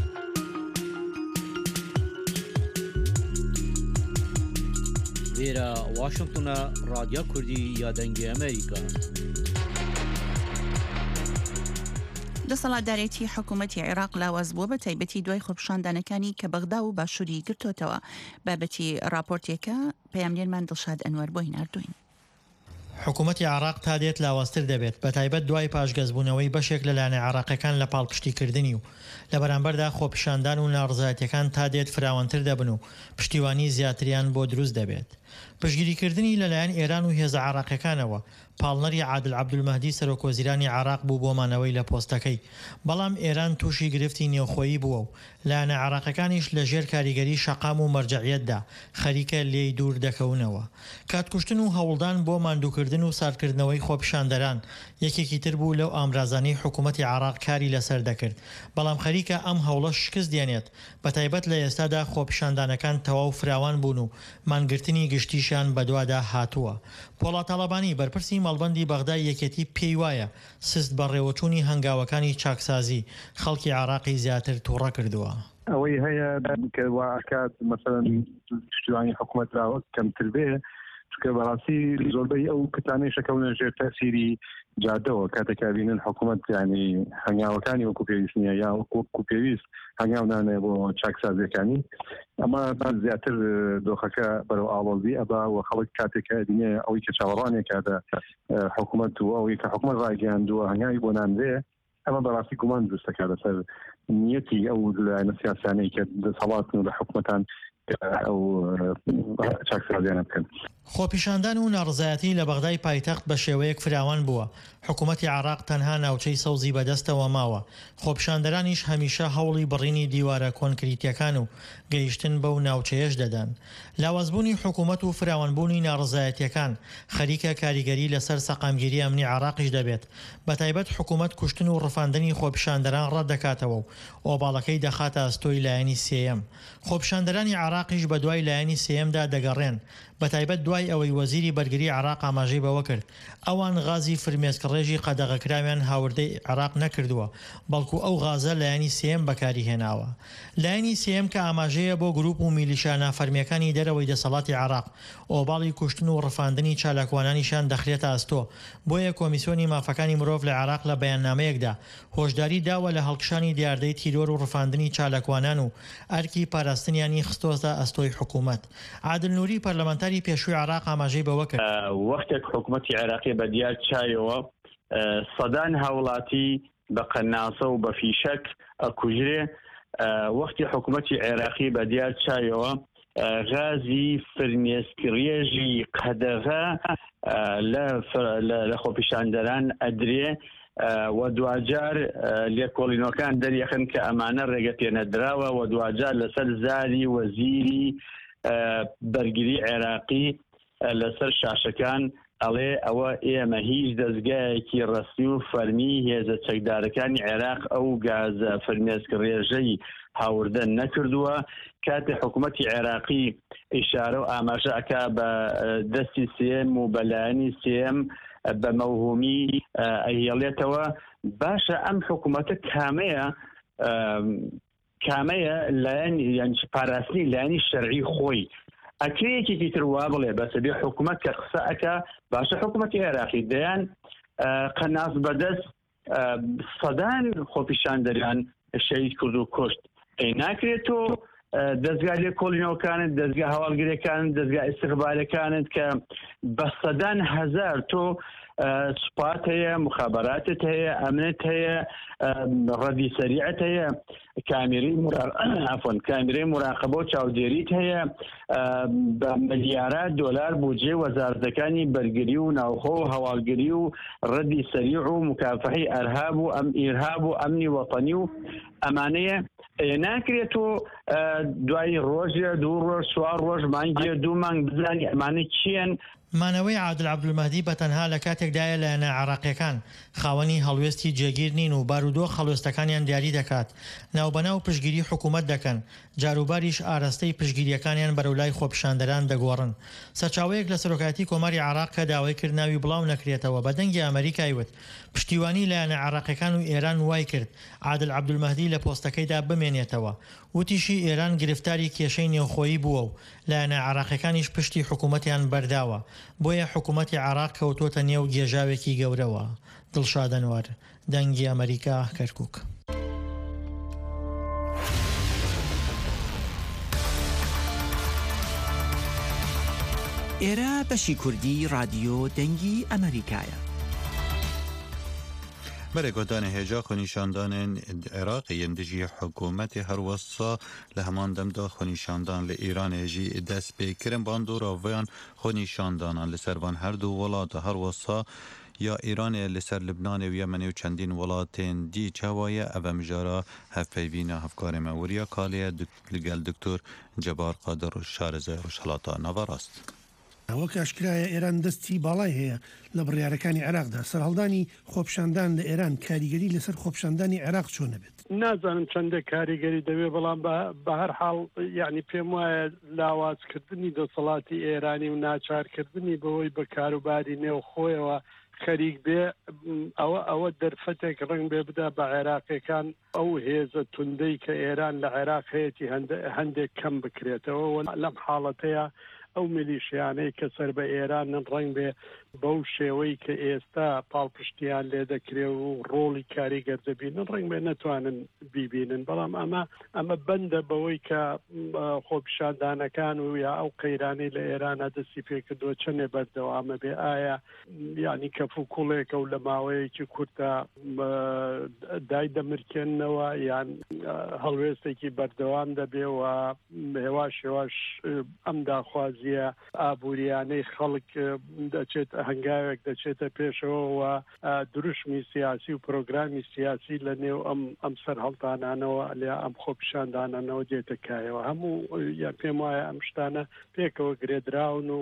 وێرە واشنگتنە رادیۆ کوردی یادەنگی ئەمریکا. دەسەڵاتدارێتی حکوومەتی عێراق لاواز بووە بە تایبەتی دوای خۆپیشاندانەکانی کە بەغدا و باشووری گرتوتەوە. بابەتی راپۆرتێکە پەیامنێرمان دڵشاد ئەنوەر بۆی ناردوین. حکوومەتی عێراق تا دێت لاوازتر دەبێت بە تایبەت دوای پاشگەزبوونەوەی بەشێک لەلایەنە عێراقیەکان لە پاڵپشتیکردنی و لە بەرامبەردا خۆپیشاندان و ناڕزایەتیەکان تا دێت فراوانتر دەبن و پشتیوانی زیاتریان بۆ دروست دەبێت. پشتگیریکردنی لەلایەن ئێران و هێزە عێراقیەکانەوە پاڵنەری عادل عەبدولمەهدی سەرۆکوەزیرانی عێراق بوو بۆمانەوەی لە پۆستەکەی، بەڵام ئێران تووشی گرفتی نێوخۆیی بووە و لایەنە عێراقەکانیش لە ژێر کاریگەری شەقام و مەرجەعیەتدا خەریکە لێی دوور دەکەونەوە. کاتکوشتن و هەوڵدان بۆ ماندووکردن و ساردکردنەوەی خۆپیشاندەران یەکێکی تر بوو لەو ئامرازانەی حکوومەتی عێراق کاری لەسەر دەکرد، بەڵام خەریکە ئەم هەوڵە شکست دێنێت، بەتایبەت لە ئێستادا خۆپیشاندانەکان تەواو فراوان بوون و مانگرتنی گشتیشان بەدوادا هاتووە. پۆڵا تاڵەبانی بەرپرسی مەڵبەندی بەغدای یەکێتی پێی وایە سست بە ڕێوەچوونی هەنگاوەکانی چاکسازی خەڵکی عێراقی زیاتر تووڕە کردووە. ئەوەی هەیە کە واکات مەسەڵەن پشتیوانی حکوومەت راوە کەمتر بێ، چونکە بەڕاستی زۆربەی ئەو کتانەی شەکەونە ژێر تەسیری جادەوە کاتێکا بینن حکوومەت یعنی هەنگاوەکانی وەکو پێویست نییە یا وەکو پێویست هەنگاو نانێ بۆ چاکسازیەکانی، ئەمە زیاتر دۆخەکە بەرەو ئاڵۆزی ئەبا و خەڵک کاتێکە دینێ ئەوەی کە چاوەڕوانێکاتە حکوومەت و ئەوەی کە حکوومەت ڕاگەیاندووە هەنگاوی بۆ نانبێ، ئەمە بەڕاستی گومان دروستەکە لەسەر نیەتی ئەو لایەنە سیاسانەی کە دەسەڵاتن و لە حکوومەتان ئەو چاکسازیانە بکەن. خۆپیشاندان و ناڕزایەتی لە بەغدای پایتەخت بە شێوەیەک فراوان بووە. حکوومەتی عێراق تەنها ناوچەی سەوزی بەدەستەوە ماوە. خۆپیشاندەرانیش هەمیشە هەوڵی بڕینی دیوارە کۆنکریتیەکان و گەیشتن بەو ناوچەیەش دەدەن. لاوازبوونی حکوومەت و فراوانبوونی ناڕزایەتیەکان خەریکە کاریگەری لەسەر سەقامگیری ئەمنی عێراقیش دەبێت. بەتایبەت حکوومەت کوشتن و ڕفاندنی خۆپیشاندەران ڕەتدەکاتەوە و ئۆباڵەکەی دەخاتە ئەستۆی لایەنی سێیەم. خۆپیشاندەرانی عێراقیش بە دوای لایەنی سێیەمدا دەگەڕێن، بەتایبەت دوای ئەوەی وەزیری بەرگری عێراق ئاماژەی بەوە کرد ئەوان غازی فرمێسکڕێژی قەدەغەکراویان هاوردەی عێراق نەکردووە، بەڵکو ئەو غازە لایەنی سێیەم بەکاری هێناوە. لایەنی سێیەم کە ئاماژەیە بۆ گروپ و میلیشیا نافەرمیەکانی دەرەوەی دەسەڵاتی عێراق ئۆباڵی کوشتن و ڕفاندنی چالاکوانانیشان دەخرێتە ئەستۆ. بۆیە کۆمیسیۆنی مافەکانی مرۆڤ لە عێراق لە بەیاننامەیەکدا هۆشداری داوە لە هەڵکشانی دیاردەی تیرۆر و ڕفاندنی چالاکوانان و ئەرکی پاراستنیانی خستۆزە ئەستۆی حکوومەت. عادل نووری پەرلەمانتاری پێشووی عێراق ئاماژەی بەوە کرد وەختێک حکوومەتی عێراقی بە دیار چایەوە سەدان هاوڵاتی بە قەناسە و بە فیشەک ئەکوژرێ، وەختی حکوومەتی عێراقی بە دیار چایەوە غازی فرمێسکڕێژی قەدەغە لە خۆپیشاندەران ئەدرێ و دوجار لێکۆڵینەکان دەریەخن کە ئەمانە ڕێگە پێنەدراوە و دوجار لەسەر زاری وەزیری بەرگری عێراقی لەسەر شاشەکان ئەڵێ ئەوە ئێمە هیچ دەستگایەکی ڕسمی و فەرمی هێزە چەکدارەکانی عێراق ئەو گازە فرمێسکڕێژەی هاوردە نەکردووە. کاتێ حکوومەتی عێراقی ئیشارە و ئاماژە ئەکا بە دەستی سێم و بەلایەنی سێم بە مەوهومی ئەهێڵێتەوە، باشە ئەم حکوومەتە کامەیە کامەیە لایەن یان پاراستنی لایەنی شەرعی خۆی ئەکرێکێکی تر وا بڵێ بەسە بێ حکوومەت کە قسە ئەکا باشە حکوومەتی عێراقی دەیان قەناس بەدەست سەدان خۆپیشاندەریان شەهید کرد و کوشت، ئەی ناکرێتەوە دەستگا لێکۆڵینەوەکانت، دەستگا هەواڵگرەکانت، دەستگا ئیستیخبارەکانت کە بە سەدان هەزار تۆ سوپات هەیە، مخابراتت هەیە، ئەمنت هەیە، ڕەدی سەریعت هەیە، کامیرەی مراقبە و چاودێریت هەیە، بە ملیارات دۆلار بودجێ وەزارەتەکانی بەرگری و ناوخۆ و هەواڵگری و ڕەدی سەریع و مکافحەی ئەرهاب و ئەم ئیرهاب و ئەمنی وەطەنی و ئەمانەیە ناکرێت و دوای ڕۆژە دوو ڕۆژ سوار ڕۆژ مانگیە دوو مانگ بزانانی ئەمانە چیان. مانەوەی عادل عەبدولمەهدی بەتەنها لە کاتێکدایە لایەنە عێراقیەکان خاوەنی هەڵوێستی جێگیر نین و بارودۆخ هەڵوێستەکانیان دیاری دەکات، ناوبەناو پشگیری حکوومەت دەکەن، جاروباریش ئاراستەی پشگیریەکانیان بەرەولای خۆپیشاندەران دەگۆڕن. سەرچاوەیەک لە سەرۆکاتی کۆماری عێراق کە داوای کرد ناوی بڵاو نەکرێتەوە بە دەنگی ئەمریکای وت پشتیوانی لایەنە عێراقیەکان و ئێران وای کرد عادل عەبدولمەهدی لە پۆستەکەیدا بمێنێتەوە. وتیشی ئێران گرفتاری کێشەی نێوخۆیی بووە و لایەنە عێراقیەکانیش پشتی حکوومەتیان بەرداوە، بۆیە حکوومەتی عێراق کەوتۆتە نێو گێژاوێکی گەورەوە. دڵشاد ئەنوەر، دەنگی ئەمریکا، کەرکووک. ئێرە بەشی کوردی رادیۆ دەنگی ئەمریکایە. برگودان هجا خونیشاندان عراق یندجی حکومت هر وصا لهمان دمدا خونیشاندان لإيران هجی دست بکرم باندو راویان خونیشاندان لسروان هر دو ولات هر وصا یا ایران لسر لبنان و یمن و چندین ولاتین دی چوایه او مجارا هفپیوین هفکار موریا کالیه لگل دکتور جبار قادر و شارزه و شلاطا نواراست. وەک ئاشکرایە ئێران دەستی باڵای هەیە لە بڕیارەکانی عێراقدا سەرهەڵدانی خۆپشاندان لە ئێران کاریگەری لەسەر خۆپشاندانی عێراق چۆنە بێت نازانم چەندە کاریگەری دەوێ بەڵام بە هەر حاڵ یعنی پێم وایە لاوازکردنی دەسەڵاتی ئێرانی و ناچارکردنی بەوەی بە کاروباری نێو خۆیەوە خەریک بێ ئەوە ئەوە دەرفەتێک ڕنگ بێ بدا بە عێراقیەکان ئەو هێزە توندەی کە ئێران لە عێراق هەیەی هەندێک کەم بکرێتەوە لەم حاڵەتەیە ئەو میلیشیانەی کە سەر بە ئێرانن ڕنگ بێ بەو شێوەی کە ئێستا پاڵپشتیان لێ دەکرێ و ڕۆڵی کاریگەر دەبینن ڕنگ بێ نەتوانن بیبینن بەڵام ئەمە ئەمە بەندە بەوەی کە خۆپیشاندانەکان و یا ئەو قەیرانی لە ئێرانە دەستی پێکردووە چەندێ بەردەوامە بێ ئایا یعنی کەف و کوڵێکە و لە ماوەیەکی کورتە دای دەمرکێننەوە یان هەڵوێستێکی بەردەوام دەبێ و هێواش هێواش ئەم داخوازیە ئابوووریانەی خەڵک دەچێت هەنگاوێک دەچێتە پێشەوە و دروشمی سیاسی و پرۆگرامی سیاسی لە نێو ئەم ئەم سەر هەڵدانانەوە لێ ئەم خۆپیشاندانانەوە دێتەکایەوە هەموو یا پێم وایە ئەم شتانە پێکەوە گرێدراون و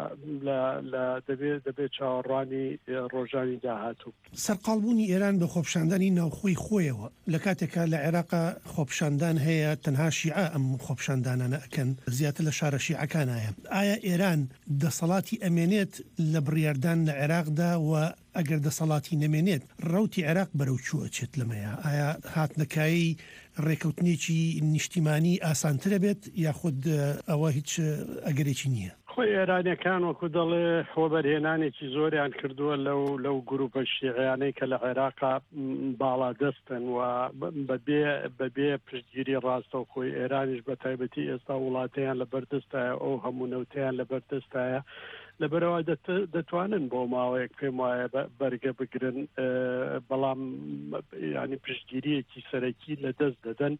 لە دەبێت دەبێت چاوەڕوانی ڕۆژانی داهاتوو سەرقاڵبوونی ئێران بە خۆپیشاندانی ناوخۆی خۆیەوە لە کاتێکا لە عێراقا خۆپیشاندان هەیە تەنها شیعە ئەم خۆپیشاندانانە ئەکەن زیاتر لە شارە شیعەکانایە ئایا ئێران دەسەڵاتی ئەمێنێت لە بڕیاردان لە عێراقدا و ئەگەر دەسەڵاتی نەمێنێت ڕەوتی عێراق بەرەو چووە چێت لەمەیە ئایا هاتنەکایی ڕێکەوتنێکی نیشتیمانی ئاسانترە بێت یاخود ئەوە هیچ ئەگەرێکی نییە خۆی ئێرانیەکان وەکو دەڵێ خۆبەرهێنانێکی زۆریان کردووە لەو لەو گروپە شیعیانەی کە لە عێراقا باڵا دەستن و بەبێ بەبێ پشتگیری ڕاستە و خۆی ئێرانیش بە تایبەتی ئێستا وڵاتیان لە بەردەستایە ئەو هەموو نەوتیان لە بەردەستایە لەبەرەوە دەتوانن بۆ ماوەیەک پێم وایە بەرگە بگرن بەڵام ینی پشتگیریەکی سەرەکی لە دەست دەدەن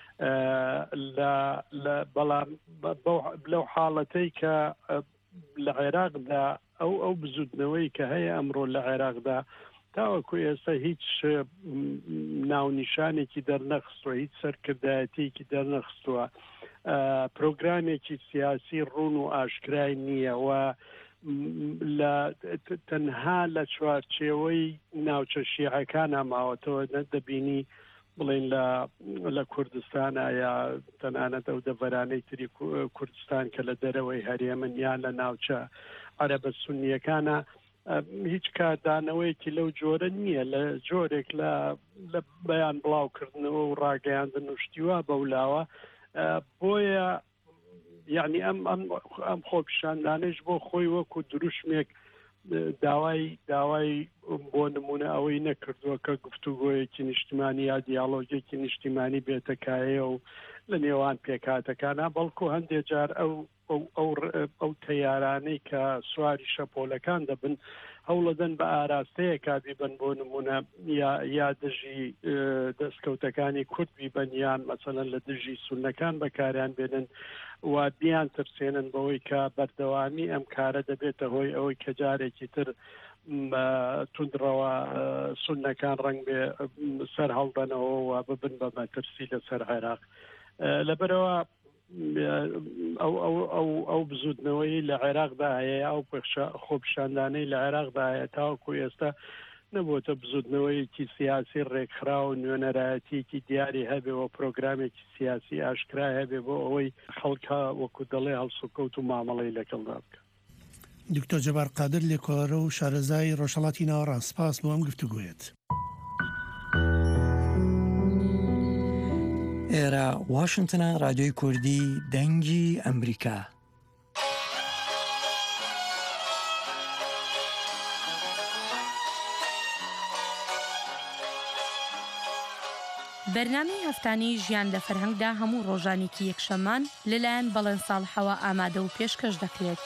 لە بەڵام لەو حاڵەتەی کە لە عێراقدا ئەو ئەو بزودنەوەی کە هەیە ئەمڕۆ لە عێراقدا تاوەکو ئێستا هیچ ناونیشانێکی دەرنەخستووە هیچ سەرکردایەتێکی دەرنەخستووە پرۆگرامێکی سیاسی ڕوون و ئاشکرای نییە و لە تەنها لە چوارچێوەی ناوچە شیعەکان ئاماوەتەوە دەبینی بڵێن لە کوردستانە یا تەنانەت ئەو دەڤەرانەی تری کوردستان کە لە دەرەوەی هەرێمن یان لە ناوچە عەرەبە سونیەکانە هیچ کاردانەوەیەکی لەو جۆرە نییە لە جۆرێک لە بەیان بڵاوکردنەوە و ڕاگەیاندن و شتیوا بەولاوە بۆیە یعنی ئەم ئەم خۆپیشاندانش بۆ خۆی وەکو دروشمێک داوای داوای بۆ نمونە ئەوەی نەکردووە کە گفتوگۆیەکی نیشتیمانی یا دیالۆگێکی نیشتیمانی بێتەکایە و لە نێوان پێکاتەکانە بەڵکو هەندێک جار ئەو ئەو تەیارانەی کە سواری شەپۆلەکان دەبن هەوڵەدەن بە ئاراستەیە کابیبن بۆ نمونە یا دژی دەستکەوتەکانی کورد بیبن یان مەسەلەن لە دژی سونەکان بەکاریان بێنن و بیان ترسێنن بەوەی کە بەردەوامی ئەم کارە دەبێتە هۆی ئەوەی کە جارێکی تر توندڕەوە سونەکان ڕنگ بێ سەر هەڵدەنەوە و ببن بە مەترسی لەسەر عێراق لەبەرەوە ئەو بزودنەوەی لە عێراقدا هەیە ئەو خۆپیشاندانەی لە عێراقدا هەیە تاوەکو ئێستا نەبووتە بزودنەوەیەکی سیاسی ڕێکخرا و نوێنەرایەتێکی دیاری هەبێ و پرۆگرامێکی سیاسی ئاشکرا هەبێ بۆ ئەوەی خەڵکە وەکو دەڵێ هەڵسوکەوت و مامەڵەی لەگەڵدا بکە. دکتۆر جەبار قادر لێکۆڵەرە و شارەزای ڕۆژهەڵاتی ناوەڕاست سپاس بۆ ئەم گفتوگویەت. ئێرە واشنگتنە رادیۆی کوردی دەنگی ئەمریکا. بەرنامەی هەفتانەی ژیان لە فەرهەنگدا هەموو ڕۆژانێکی یەکشەمان لەلایەن بەڵێن ساڵحەوە ئامادە و پێشکەش دەکرێت.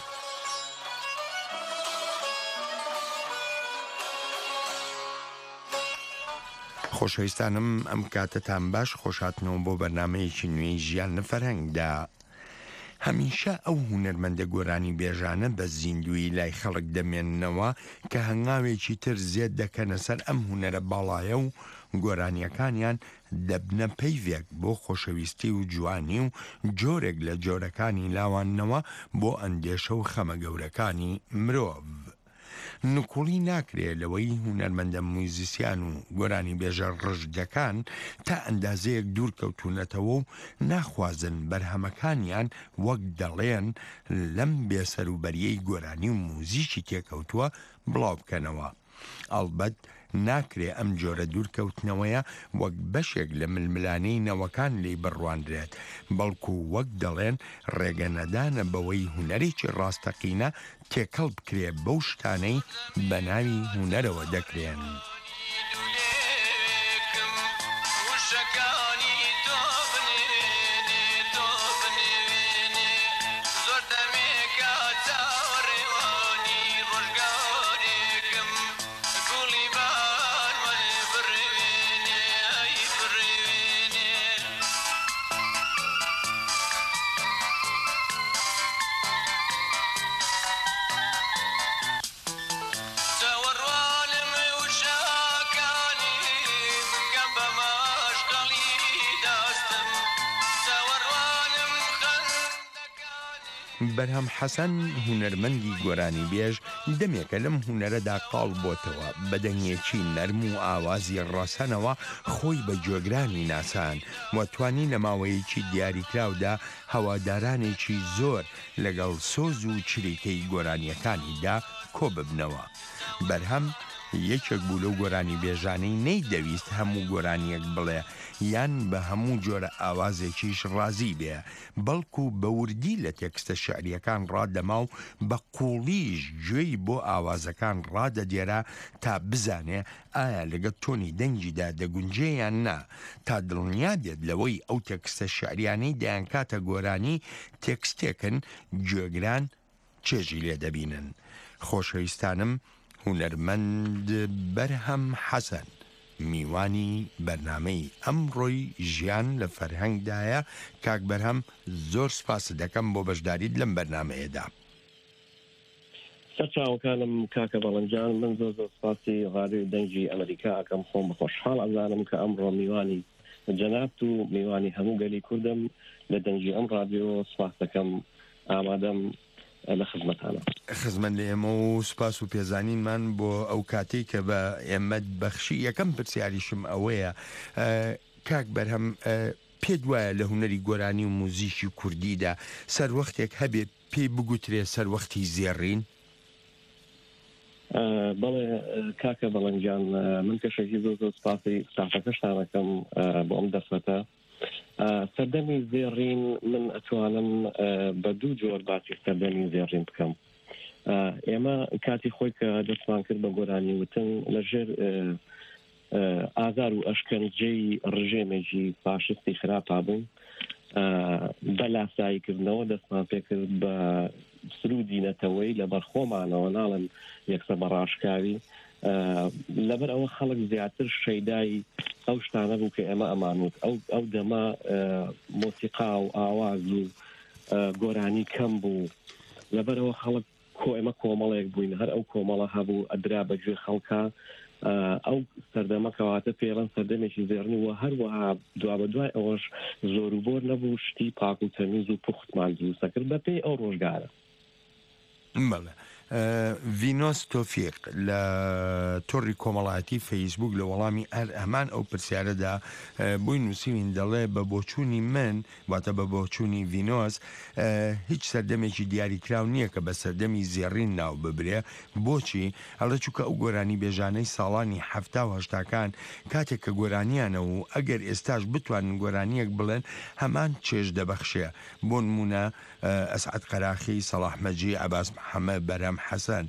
خۆشەویستانم ئەم کاتتان باش خۆشاتنەوە بۆ بەرنمەیەکی نوێی ژیان لە فەرهەنگدا. هەمیشە ئەو هونەرمەندە گۆرانی بێژانە بە زیندوی لای خەڵک دەمێننەوە کە هەنگاوێکی تر زێت دەکەنە سەر ئەم هونەرە باڵایە و گۆرانیەکانیان دەبنە پەیوێک بۆ خۆشەویستی و جوانی و جۆرێک لە جۆرەکانی لاواننەوە بۆ ئەندێشە و خەمە گەورەکانی مرۆڤ. نکوڵی ناکرێت لەوەی هونەرمەندە موزیسیان و گۆرانی بێژە ڕژدەکان تا ئەندازەیەک دوورکەوتونەتەوە و ناخوازن بەرهەمەکانیان وەک دەڵێن لەم بێسەروبەریەی گۆرانی و موزیکی تێکەوتووە بڵاو بکەنەوە. ئەڵبەت ناکرێ ئەم جۆرە دوورکەوتنەوەیە وەک بەشێک لە ململانەی نەوەکان لی بڕوانرێت، بەڵکو وەک دەڵێن ڕێگەنەدانە بەوەی هونەرێکی ڕاستەقینە تێکەڵ بکرێ بەو شتانەی بە ناوی هونەرەوە دەکرێن. بەرهەم حەسەن هونەرمەندی گۆرانی بێژ دەمێکە لەم هونەرەدا قاڵ بۆتەوە بەدەنگێکی نەرم و ئاوازی ڕەسەنەوە خۆی بە جۆگرانی ناسان وەتوانی لە ماوەیەکی دیاریکراودا هەوادارانێکی زۆر لەگەڵ سۆز و چریکەی گۆرانیەکانیدا کۆ ببنەوە. بەرهەم یەکێک بوو لەو گۆرانی بێژانەی نەیدەویست هەموو گۆرانیەک بڵێ یان بە هەموو جۆرە ئاوازێکیش ڕازی بێ، بەڵکو بە وردی لە تێکستە شعریەکان ڕادەما و بە قوڵیش گوێی بۆ ئاوازەکان ڕادەدێرا تا بزانێ ئایا لەگەڵ تۆنی دەنگیدا دەگونجێیان نا، تا دڵنیا بێت لەوەی ئەو تێکستە شعریانەی دەیان کاتە گۆرانی تێکستێکن گوێگران چێژی لێ دەبینن. خۆشەویستانم، هونەرمەند بەرهەم حەسەن میوانی بەرنامەی ئەمڕۆی ژیان لە فەرهەنگدایە. کاک بەرهەم، زۆر سپاس دەکەم بۆ بەشداریت لەم بەرنامەیەدا. سەرچاوەکانم کاکە بەڵەنجان، من زۆر زۆر سپاسی ڕادیۆی دەنگی ئەمریکا ئەەکەم خۆم بەخۆشحاڵ ئەزانم کە ئەمڕۆ میوانی جەنابت و میوانی هەموو گەلی کوردم لە دەنگی ئەم ڕادیۆ سپاس دەکەم، ئامادەم لە خزمەتانە. خزمەت لە ئێمە و سپاس و پێزانینمان بۆ ئەو کاتێک کە بە ئێمە بەخشی. یەکەم پرسیاریشم ئەوەیە، کاک بەرهەم، پێت وایە لە هونەری گۆرانی و موزیکی کوردیدا سەروەختێک هەبێت پێی بگوترێ سەروەختی زێڕین؟ بەڵێ کاکە بەڵەنجان، من کەشێکی زۆر زۆر سپاسی ستافەکەشتانەکەم بۆ ئەم دەسەتە. سەردەمی زێڕین من ئەتوانم بە دوو جۆر باسی سەردەمی زێڕین بکەم. ئێمە کاتی خۆی کە دەستمان کرد بە گۆرانی وتن لەژێر ئازار و ئەشکەنجەی ڕژێمێکی فاشستی خراپا بوون، بە لاساییکردنەوە دەستمان پێکرد بە سرودی نەتەوەی لە بەرخۆمانەوە، ناڵم یەکسە بەڕاشکاوی. لەبەر ئەوە خەڵک زیاتر شەیدای ئەو شتانە بوو کە ئێمە ئەمانوت ئەو دەما مۆسیقا و ئاواز و گۆرانی کەم بوو. لەبەرەوە خەڵک کۆ ئێمە کۆمەڵێک بووین، هەر ئەو کۆمەڵە هەبوو ئەدرا بەگوێ خەڵکە. ئەو سەردەمە کەواتە پێڵەن سەردەمێکی زێڕنی و هەروەها دوا بە دوای ئەوەش زۆر و بۆر نەبوو شتی پاک و تەمیز و پوختمان دروستە کرد بە پێی ئەو ڕۆژگارە. بەڵێ. ڤینۆس تۆفیق لە تۆڕی کۆمەڵایەتی فەیسبوک لە وەڵامی هەر ئەمان ئەو پرسیارەدا بووی نووسین دەڵێ بە بۆچوونی من واتە بە بۆچوونی ڤینۆس هیچ سەردەمێکی دیاریکراو نییە کە بە سەردەمی زێڕین ناو ببرێ. بۆچی؟ هەڵە چووکە ئەو گۆرانی بێژانەی ساڵانی هەفتا و هەشتاکان کاتێک کە گۆرانیانە و ئەگەر ئێستاش بتوانن گۆرانیەک بڵێن هەمان چێژ دەبەخشێ. بۆ نمونە ئەسعەد قەراخی، سەڵاح مەجی، عەباس محەممەد، بەرهەم حەسەن،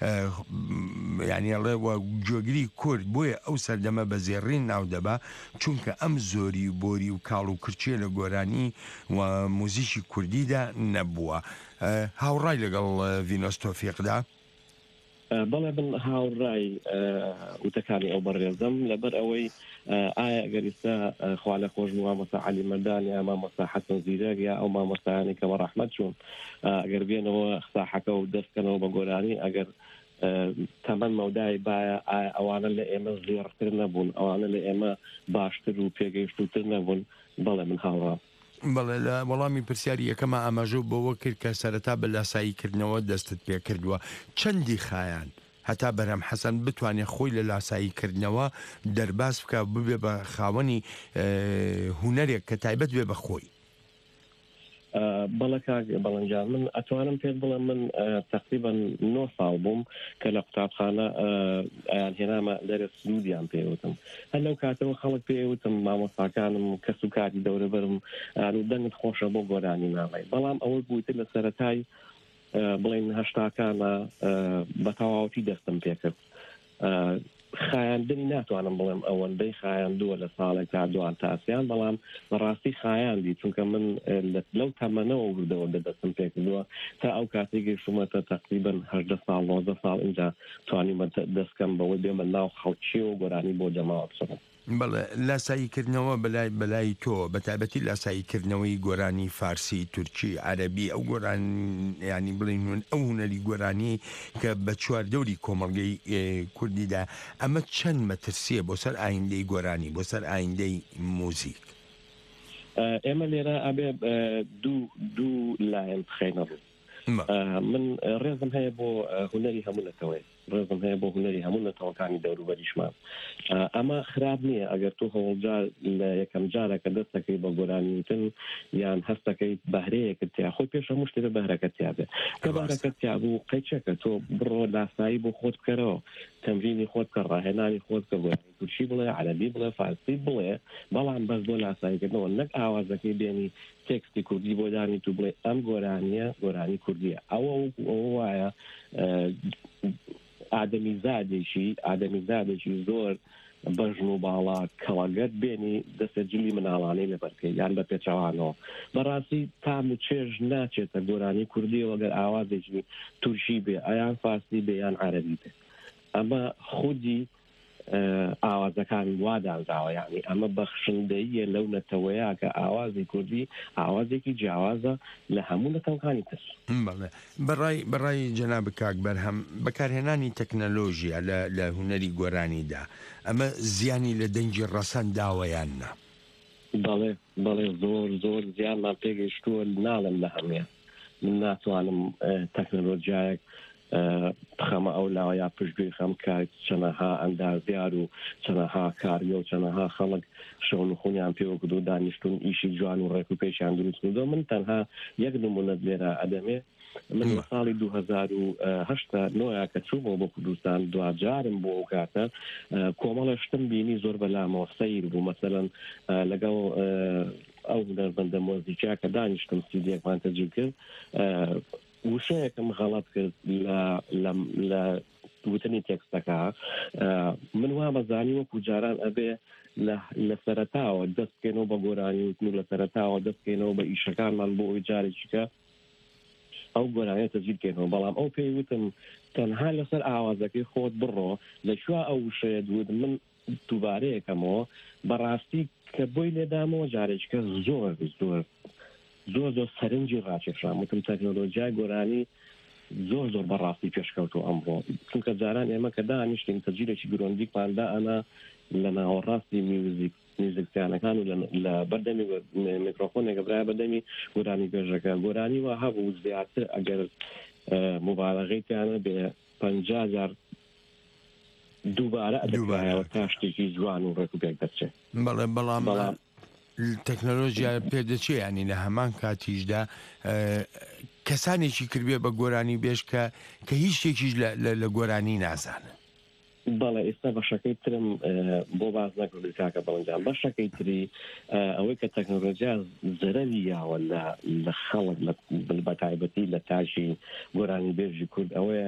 یعنی ئەڵێ جۆگری کورد بۆیە ئەو سەردەمە بە زێڕین ناو دەبا چونکە ئەم زۆری و بۆری و کاڵ و کرچیە لە گۆرانی و موزیکی کوردیدا نەبووە. هاوڕای لەگەڵ ڤینۆس تۆفیقدا؟ بەڵێ بن هاوڕای وتەکانی ئەو بەڕێزم لەبەر ئەوەی ئایا گەریستا خوا لە خۆش مامۆستا عەلی مەردان یا مامۆستا حەسەن زیرەک یا ئەو مامۆستایانی کە بە ڕەحمەت چوون ئەگەر بێنەوە ساحەکە و دەستکەنەوە بە گۆرانی ئەگەر تەمەەن مەودای باە ئایا ئەوانە لە ئێمە زێڕتر نەبوون ئەوانە لە ئێمە باشتر و پێگەیشتوتر نەبوون بەڵێ من هاوڕام بەڵێ لە وەڵامی پرسیاری یەکەمە ئاماژە بەوە کرد کە سەرەتا بە لاساییکردنەوە دەستت پێ کردووە چەندی خایان هەتا بەرهەم حەسەن بتوانێت خۆی لە لاساییکردنەوە دەرباز بکە ببێ بە خاوەنی هوەرێک کە تایبەت بێ بە خۆی بەڵە کاک بەڵەنجان من ئەتوانم پێت بڵێم من تقریبا نۆ ساڵ بووم کە لە قوتابخانە ئەیان هێنامە دەرە سنوودیان پێوتم هەر لەو کاتەوە خەڵک پێوتم مامۆستاکانم کەس و کاتی دەورەبەرم دەنگت خۆشە بۆ گۆرانی نامای بەڵام ئەوە بوویتر لە سەرەتای بڵین هەشتاکانە بە تەواوەتی دەستم پێکرد خایاندنی ناتوانم بڵێم ئەوەندەی خایاندووە لە ساڵێک تا دوان تاسییان بەڵام بەڕاستی خایاندی چونکە من لەو تەمەنەوە وردەوە دەدەستم پێکردووە تا ئەو کاتێکی شومەتە تقریبا هەژدە ساڵ نۆزدە ساڵ اینجا توانیمە دەستکەم بەوەی بێمە ناو خەڵکی و گۆرانی بۆ جەماوەت بچڕم بەڵێ لاساییکردنەوە بەلای بەلای تۆ بەتابەتی لاساییکردنەوەی گۆرانی فارسی تورکی عەرەبی ئەو گۆران ینی بڵین ئەو هونەری گۆرانی کە بە چواردەوری کۆمەڵگەی کوردیدا ئەمە چەند مەترسیە بۆ سەر ئایندەی گۆرانی بۆ سەر ئایندەی موزیک ئێمە لێرە ئەبێ دوو دوو لایەن بخەینە ڕوو من ڕێزم هەیە بۆ هونەری هەموونەتەوەی ڕێزم هەیە بۆ هونەری هەموو نەتەوەکانی دەوروبەریشمان ئەمە خراپ نییە ئەگەر تۆ هەوڵجار لە یەکەم جارەکە دەستەکەی بە گۆرانیتن یان هەستەکەی بەهرەیەکت تیا خۆی پێش هەموو شتێ بەهرەکە تیابێت کە بەهرەکەت تیابوو قەیچەکە تۆ بڕۆ لاسایی بۆ خۆت بکەرەوە تەمرینی خۆت کە ڕاهێنانی خۆت کە گۆرانی تورکی بڵێ عەرەبی بڵێ فارسی بڵێ بەڵام بەس بۆ لاساییکردنەوە نەک ئاوازەکەی بێنی تێکستی کوردی بۆ دانی تو بڵێ ئەم گۆرانیە گۆرانی کوردیە ئەوە ئەوە وایە ئادەمی زادێکی ئادەمی زادێکی زۆر بەژن و باڵا کەڵەگەت بێنی دەستەجلی مناڵانەی لەبەرکەی یان بە پێچەوانەوە بەڕاستی تام و چێژ ناچێتە گۆرانی کوردیەوە گەر ئاوازێکی تورکی بێ ئەیان فارسی بێ یان عەرەبی بێ ئەمە خودی ئاوازەکانی وادانراوە یعنی ئەمە بەخشندەیە لەو نەتەوەیە کە ئاوازی کوردی ئاوازێکی جیاوازە لە هەموو نەتەوەکانی تر بەڕای بەڕای جەناب کاک بەرهەم بەکارهێنانی تەکنەلۆژیا لە هونەری گۆرانیدا ئەمە زیانی لە دەنگی ڕەسەن داوەیان نا بەڵێ بەڵێ زۆر زۆر زیانمان پێگەیشتووە ناڵم لە هەمویان من ناتوانم تەکنەلۆژیایەک بخەمە ئەو لاوە یا پشتگوێی خەم کە چەنەها ئەندازیار و چەنەها کاریە و چەنەها خەڵک شەون و خۆنیان پێوە کرد و دانیشتون ئیشی جوان و ڕێک و پێشیان دروست کردو من تەنها یەک نمونەت لێرە ئەدەمێ من لە ساڵی دو هەزار و هەشت نۆیە کە چوومەوە بۆ کوردستان دوجارم بۆ ئەو کاتە کۆمەڵە شتم بینی زۆر بەلامەوە سەیر بوو مەسەلەن لەگەڵ ئەو دەربەندە مۆزیکیا کە دانیشتم سیدیەکمان تەجیل کرد وشەیەکم غەڵەت کرد لە وتنی تێکستەکە من وا بەزانی وەکو جاران ئەبێ لە سەرەتاوە دەستکەینەوە بە گۆرانی وتن و لە سەرەتاوە دەستکەینەوە بە ئیشەکانمان بۆ ئەوی جارێکیکە ئەو گۆرانیە تەجیل بکەینەوە بەڵام ئەو پێی وتم تەنها لەسەر ئاوازەکەی خۆت بڕۆ لەکوێ ئەو وشەیە دوود من دووبارەیەکەمەوە بەڕاستی کە بۆی لێدامەوە جارێکیکە زۆر زۆر زۆر زۆر سەرنجی ڕاکێشام وتم تەکنۆلۆژیای گۆرانی زۆر زۆر بەڕاستی پێشکەوتو ئەمڕۆ چونکە جاران ئێمە کە دانیشتین تەجیلێکی گرۆندیکماندا ئەمە لە ناوەڕاستی میوزیک میوزیکیانەکان و لە بەردەمی میکرۆفۆنێکە برای بەردەمی گۆرانی پێشەکە گۆرانی وا هەبوو زیاتر ئەگەر مبالغەیتیانە بێ پەنجا جار دووبارە ئەدەبایەوە تا شتێکی جوان و ڕێک و پێک دەچێت بەڵێ بەڵام تەکنەلۆژیا پێدەچێ ینی لە هەمان کاتیشدا کەسانێکی کردبێ بە گۆرانی بێش کە کە هیچ شتێکیش لە گۆرانی نازانن بەڵێ ئێستا بەشەکەی ترم بۆ باز نەکرد کاکە بەڵنجان بەشەکەی تری ئەوەی کە تەکنۆلۆژیا زەرەری یاوە لە خەڵک بە تایبەتی لە تاشی گۆرانی بێژی کورد ئەوەیە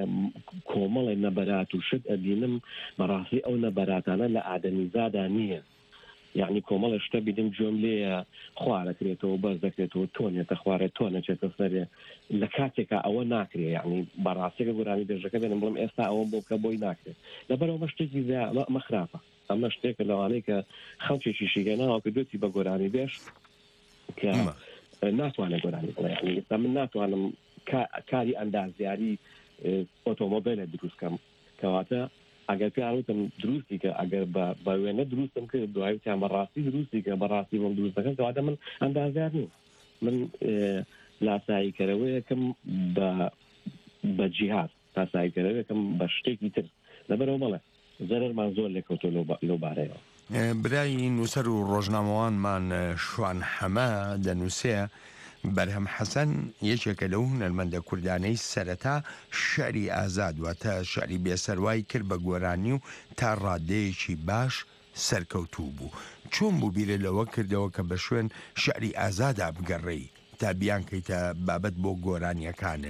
کۆمەڵی نەبەرات و شت ئەبینم بەڕاستی ئەو نەبەراتانە لە ئادەمیزادا نییە یعنی کۆمەڵە شتە بیدم جۆم لێە خوارەکرێتەوە بەرز دەکرێتەوە تۆنێتە خوارێت تۆنە چێتە سەرێ لە کاتێکە ئەوە ناکرێت یعنی بەڕاستێکە گۆرانی دێژەکە دێنم بڵم ئێستا ئەوە بۆ بکە بۆی ناکرێت لەبەرەوە شتێکی ئەمە خراپە ئەمە شتێکە لەوانەیە کە خەڵکێکی شیگەناوە کە دوێتی بە گۆرانی بێش کە ناتوانێت گۆرانی بڵێ یعنی ئێستا من ناتوانم کاری ئەندازیاری ئۆتۆمۆبیلە دروستکەم کەواتە ئەگەر پیاوتم دروستی کە ئەگەر بە وێنە دروستم کرد دوایوتیان بەڕاستی دروستی کە بەڕاستی بۆم دروست دەکەن کەواتە من ئەندازیار نیم من لاساییکەرەوەیەکەم بە جیهاز تاساییکەرەوەیەکەم بە شتێکی تر لەبەرەوە بەڵێ زەرەرمان زۆر لێکەوتۆ لەو بارەیەوە برای نووسەر و ڕۆژنامەوانمان شوان هەمە دەنووسێ بەرهەم حەسەن یەکێکە لەو هونەرمەندە کوردانەی سەرەتا شەعری ئازاد واتە شەعری بێسەروای کرد بە گۆرانی و تا ڕادەیەکی باش سەرکەوتوو بوو چۆن بوو بیرە لەوە کردەوە کە بە شوێن شەعری ئازادا بگەڕێی تا بیانکەیتە بابەت بۆ گۆرانیەکانە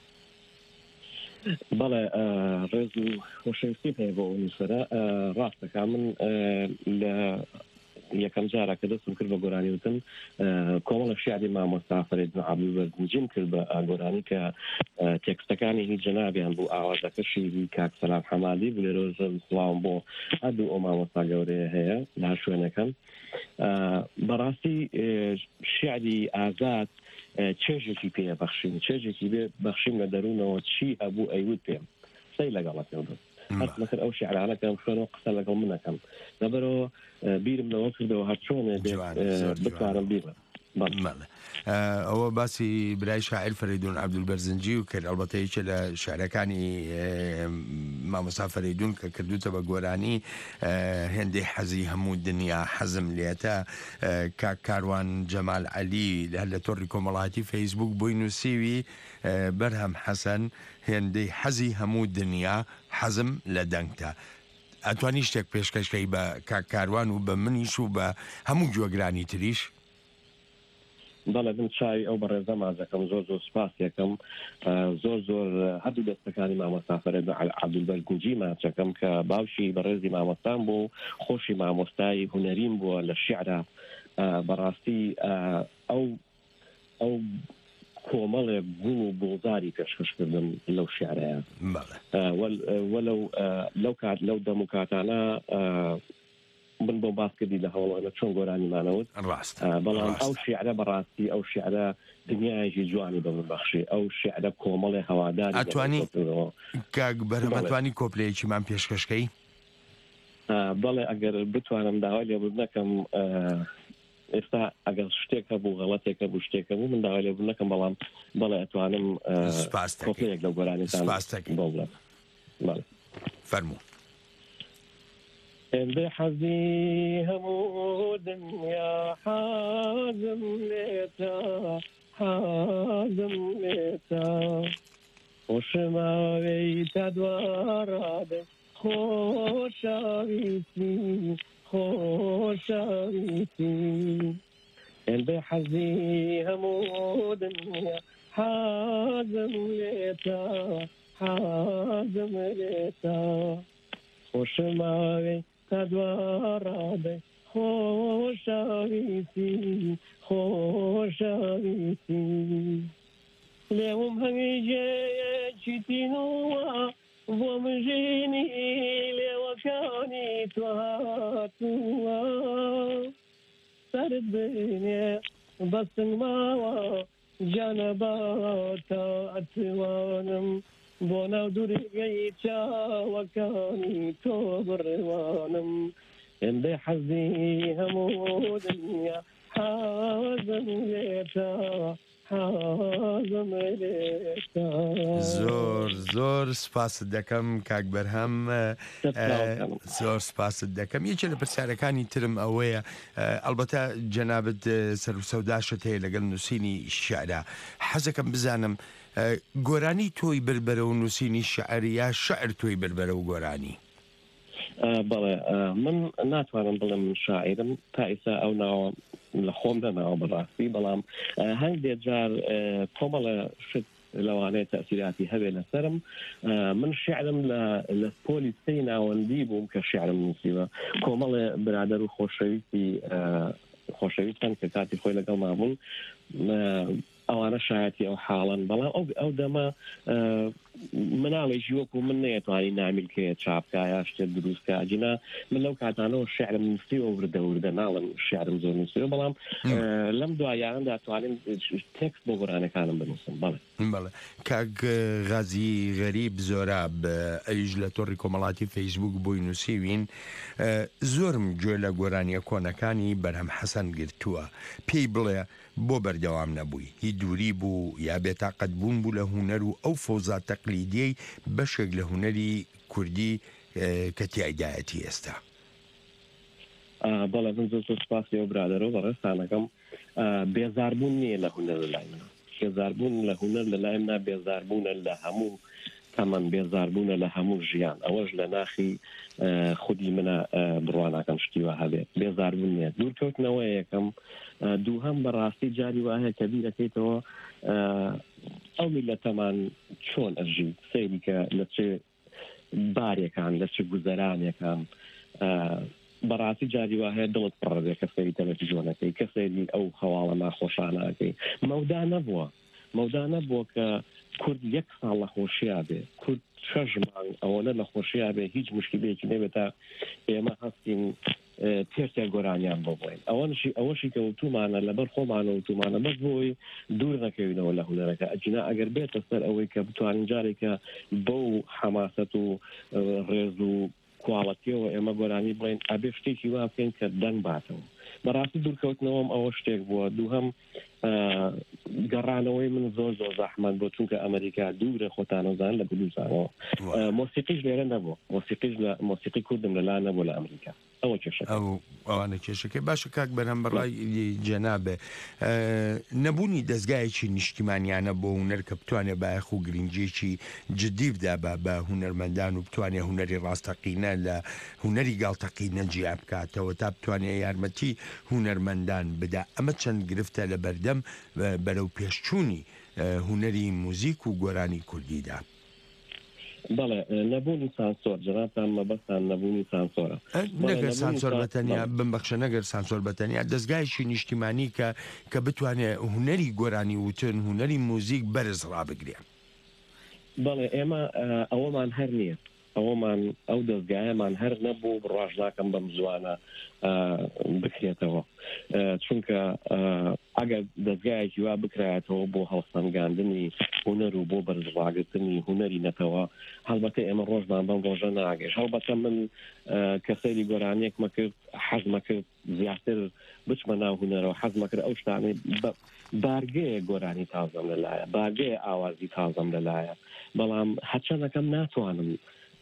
بەڵێ ڕێز و خۆشەویستی پێ بۆ نووسەرە ڕاستەکە من لە یەکەم جارە کە دەستم کرد بە گۆرانی وتم کۆمەڵە شیعری مامۆستا فەریدون عەبدولبەرزنجیم کرد بە گۆرانی کە تێکستەکانی هیچ جەنابیان بوو ئاوازەکەشی کاک سەلام حەمادی بوو لێرە سڵاوم بۆ هەردوو ئەو مامۆستا گەورەیە هەیە لە هەر شوێنەکەم بەڕاستی شیعری ئازاد چێژێکی پێ بەخشین چێژێکی بێ بەخشین لە دەروونەوە چی هەبوو ئەیوت پێم سەی لەگەڵەکەم هەست مەکر ئەو شیعرانەکەم خوێنەوە قسە لەگەڵ منەکەم لەبەرەوە بیرم لەوە کردەوە هەر چۆنێ بتوانم بیڕم ئەوە باسی برای شاعر فەریدون عەبدولبەرزنجی و کرد ئەڵبەتە یەکێ لە شعرەکانی مامۆستا فەریدون کە کردوتە بە گۆرانی هێندەی حەزی هەموو دنیا حەزم لێتە کاک کاروان جەمال عەلی هەر لە تۆڕی کۆمەڵایەتی فەیسبوک بۆی نووسیوی بەرهەم حەسەن هێندەی حەزی هەموو دنیا حەزم لە دەنگتە ئەتوانی شتێک پێشکەشکەی بە کاک کاروان و بە منیش و بە هەموو گوێگرانی تریش بەڵێ من چاوی ئەو بەڕێزە مازەکەم زۆر زۆر سپاس یەکەم زۆر زۆر هەردوو دەستەکانی مامۆستا فەریدون عەبدولبەرزنجی ماچەکەم کە باوشی بەڕێزی مامۆستان بوو خۆشی مامۆستای هونەریم بووە لە شیعرە بەڕاستی ئەو ئەو کۆمەڵێک بوون و بۆزاری پێشکەشکردم لەو شیعرەیە وەلو لەو کات لەو دەم و کاتانە من بۆ باس کردی لە هەوڵانە چۆن گۆرانیمانەوت بەڵام ئەو شیعرە بەڕاستی ئەو شیعرە دنیایەکی جوانی بە من بەخشی ئەو شیعرە کۆمەڵی هەواداری ئەتوانی کاک بەرهەم ئەتوانی کۆپلەیەکیمان پێشکەشکەی بەڵێ ئەگەر بتوانم داوای لێبوو نەکەم ئێستا ئەگەر شتێک هەبوو غەڵەتێکە بوو شتێکە بوو من داوای لێبوو نەکەم بەڵام بەڵێ ئەتوانم کۆپلەیەک لەو گۆرانیتان بۆ بڵێم فەرموو بحزي همو دنيا حازم ليتا حازم ليتا وشماوي تدواراد خوشاويتي خوشاويتي بحزي همو دنيا حازم ليتا حازم ليتا وشماوي تدواراد خوشاویتی خوشاویتی لێوم هەمیجێ چیتینەوە بۆ مژینی لێوەکانی توهاتووە سەرت بینێ بەسنگ ماوە جانەباتە ئەتوانم بۆ ناو دوورگەی چاوەکانی تۆ بڕێوانم ئێندەی حەزی هەموو دنیا حازم لێتە حازم لێتە زۆر زۆر سپاست دەکەم کاک بەرهەم زۆر سپاست دەکەم یەکێ لە پرسیارەکانی ترم ئەوەیە ئەلبەتە جەنابەت سەر و سەوداشت هەیە لەگەڵ نووسینی شیعرە حەزەکەم بزانم گۆرانی تۆی بربەرە و نووسینی شعریە شعر تۆی بربەرە و گۆرانی بەڵێ من ناتوانم بڵێم شاعرم تا ئێستا ئەو ناوە لە خۆم دەناوە بەڕاستی بەڵام هەندێک جار کۆمەڵە شت لەوانەیە تەسیراتی هەبێ لەسرم من شعرم لە پۆلی سەی ناوەندی بووم کە شعرم نووسیوە کۆمەڵێ برادەر و خۆشەویستی خۆشەویستان کە کاتی خۆی لەگەڵ مابوون ئەوانە شایەتی ئەو حاڵن بەڵام ئەو دەمە مناڵێکی وەکو من نەیەتوانی نامیلکەیە چاپکایە شتێ دروستکە جینا من لەو کاتانەوە شعرم نووسیوە وردە وردە ناڵم شعرم زۆر نووسیوە بەڵام لەم دوایاندا توانین تێکست بۆ گۆرانەکانم بنووسم بەڵێ بەڵێ کاک غازی غەریب زۆراب ئەویش لە تۆڕی کۆمەڵاتی فەیسبوک بۆی نووسیوین زۆرم گوێ لە گۆرانیە کۆنەکانی بەرهەم حەسەن گرتووە پێی بڵێ بۆ بەردەوام نەبووی هی دووری بوو یا بێتاقەت بوون بوو لە هوەر و ئەو فەوزات تەقلیدیەی بەشێک لە هوەری کوردی کە تیایدایەتی ئێستا بەڵێ من زۆر سوپاسی ئەو برادەرەوە بە ڕێستانەکەم بێزاربوون نییە لە هوەر لە لای منە بێزاربوون لە هوەر لە لای منە بێزاربوونە لە هەموو تەمەن بێزاربوونە لە هەموو ژیان ئەوەش لە ناخی خودی منە بڕواناکەم شتیوە هەبێت بێزاربوون نیە دوورکەوتنەوە یەکەم دوو هەم بەڕاستی جاری وایە کە بیرەکەیتەوە ئەو میلەتەمان چۆن ئەژی سەیری کە لە چێ بارێکان لە چه گوزەرانێکان بەڕاستی جاری وایە دڵت پڕەبێت کە سەیری تەلەڤیزیۆنەکەی کە سەیری ئەو هەواڵە ناخۆشانەکەی مەودا نەبووە مەودا نەبووە کە کورد یەک ساڵ لە خۆشییا بێ کورد شەژ مانگ ئەوەنە لە خۆشییا بێ هیچ مشکلێکی نەبێتە ئێمە هەستین تێرتێ گۆرانیان بۆ بڵێن ئەوەشی ئەوەشی کە وتومانە لەبەر خۆمانە وتومانە بەس بۆی دوور نەکەوینەوە لە هوەرەکە ئەجینا ئەگەر بێتە سەر ئەوەی کە بتوانین جارێکە بەو حەماسەت و ڕێز و کواڵەتیەوە ئێمە گۆرانی بڵێن ئەبێ شتێکی وا بکەین کە دەنگ باتەوە بەڕاستی دوورکەوتنەوەم ئەوە شتێک بووە دوو هەم گەڕانەوەی من زۆر زۆر زەحمەت بۆ چونکە ئەمریکا دوورە خۆتانەزان لە بلوزانەوە مۆسیقیش لێرە نەبووە مۆسیقیش لە مۆسیقی کوردم لەلا نەبوو لە ئەمریکا ئەوە کێشە ئەو ئەوانە کێشەکەی باشە کاک بەرهەم بەڕای جەنابێ نەبوونی دەستگایەکی نیشتیمانیانە بۆ هوەر کە بتوانێت بایەخ و گرنگجێکی جدی بدا بە هوەرمەندان و بتوانێت هوەری ڕاستەقینە لە هوەری گاڵتەقینە جیا بکاتەوە تا بتوانێت یارمەتی هوەرمەندان بدا ئەمە چەند گرفتە لە بەردەم بەرەو پێشچوونی هوەری موزیک و گۆرانی کوردیدا بەڵێ نەبوونی سانسۆر جەنابتان مەبەستان نەبوونی سانسۆرە نەگەر سانسۆر بەتەنیا بمبەخشە نەگەر سانسۆر بەتەنیا دەستگایشی نیشتیمانی کە کە بتوانێت هوەری گۆرانی وتن هوەری موزیک بەرز ڕابگرێن بەڵێ ئێمە ئەوەمان هەر نییە ئەوەمان ئەو دەستگایەمان هەر نەبوو ڕاژ ناکەم بەم زوانە بکرێتەوە چونکە ئەگەر دەستگایەکی وا بکرایەتەوە بۆ هەڵسەنگاندنی هوەر و بۆ بەرزڕاگرتنی هوەری نەتەوە هەڵبەتە ئێمە ڕۆژمان بەم ڕۆژە ناگەش هەڵبەتە من کە سەیری گۆرانیەکمە کرد حەزمە کرد زیاتر بچمە ناو هوەرەوە حەزمە کرد ئەو شتانەی بارگەیە گۆرانی تازەم لەلایە بارگەیە ئاوازی تازەم لەلایە بەڵام هەرچەندەکەم ناتوانم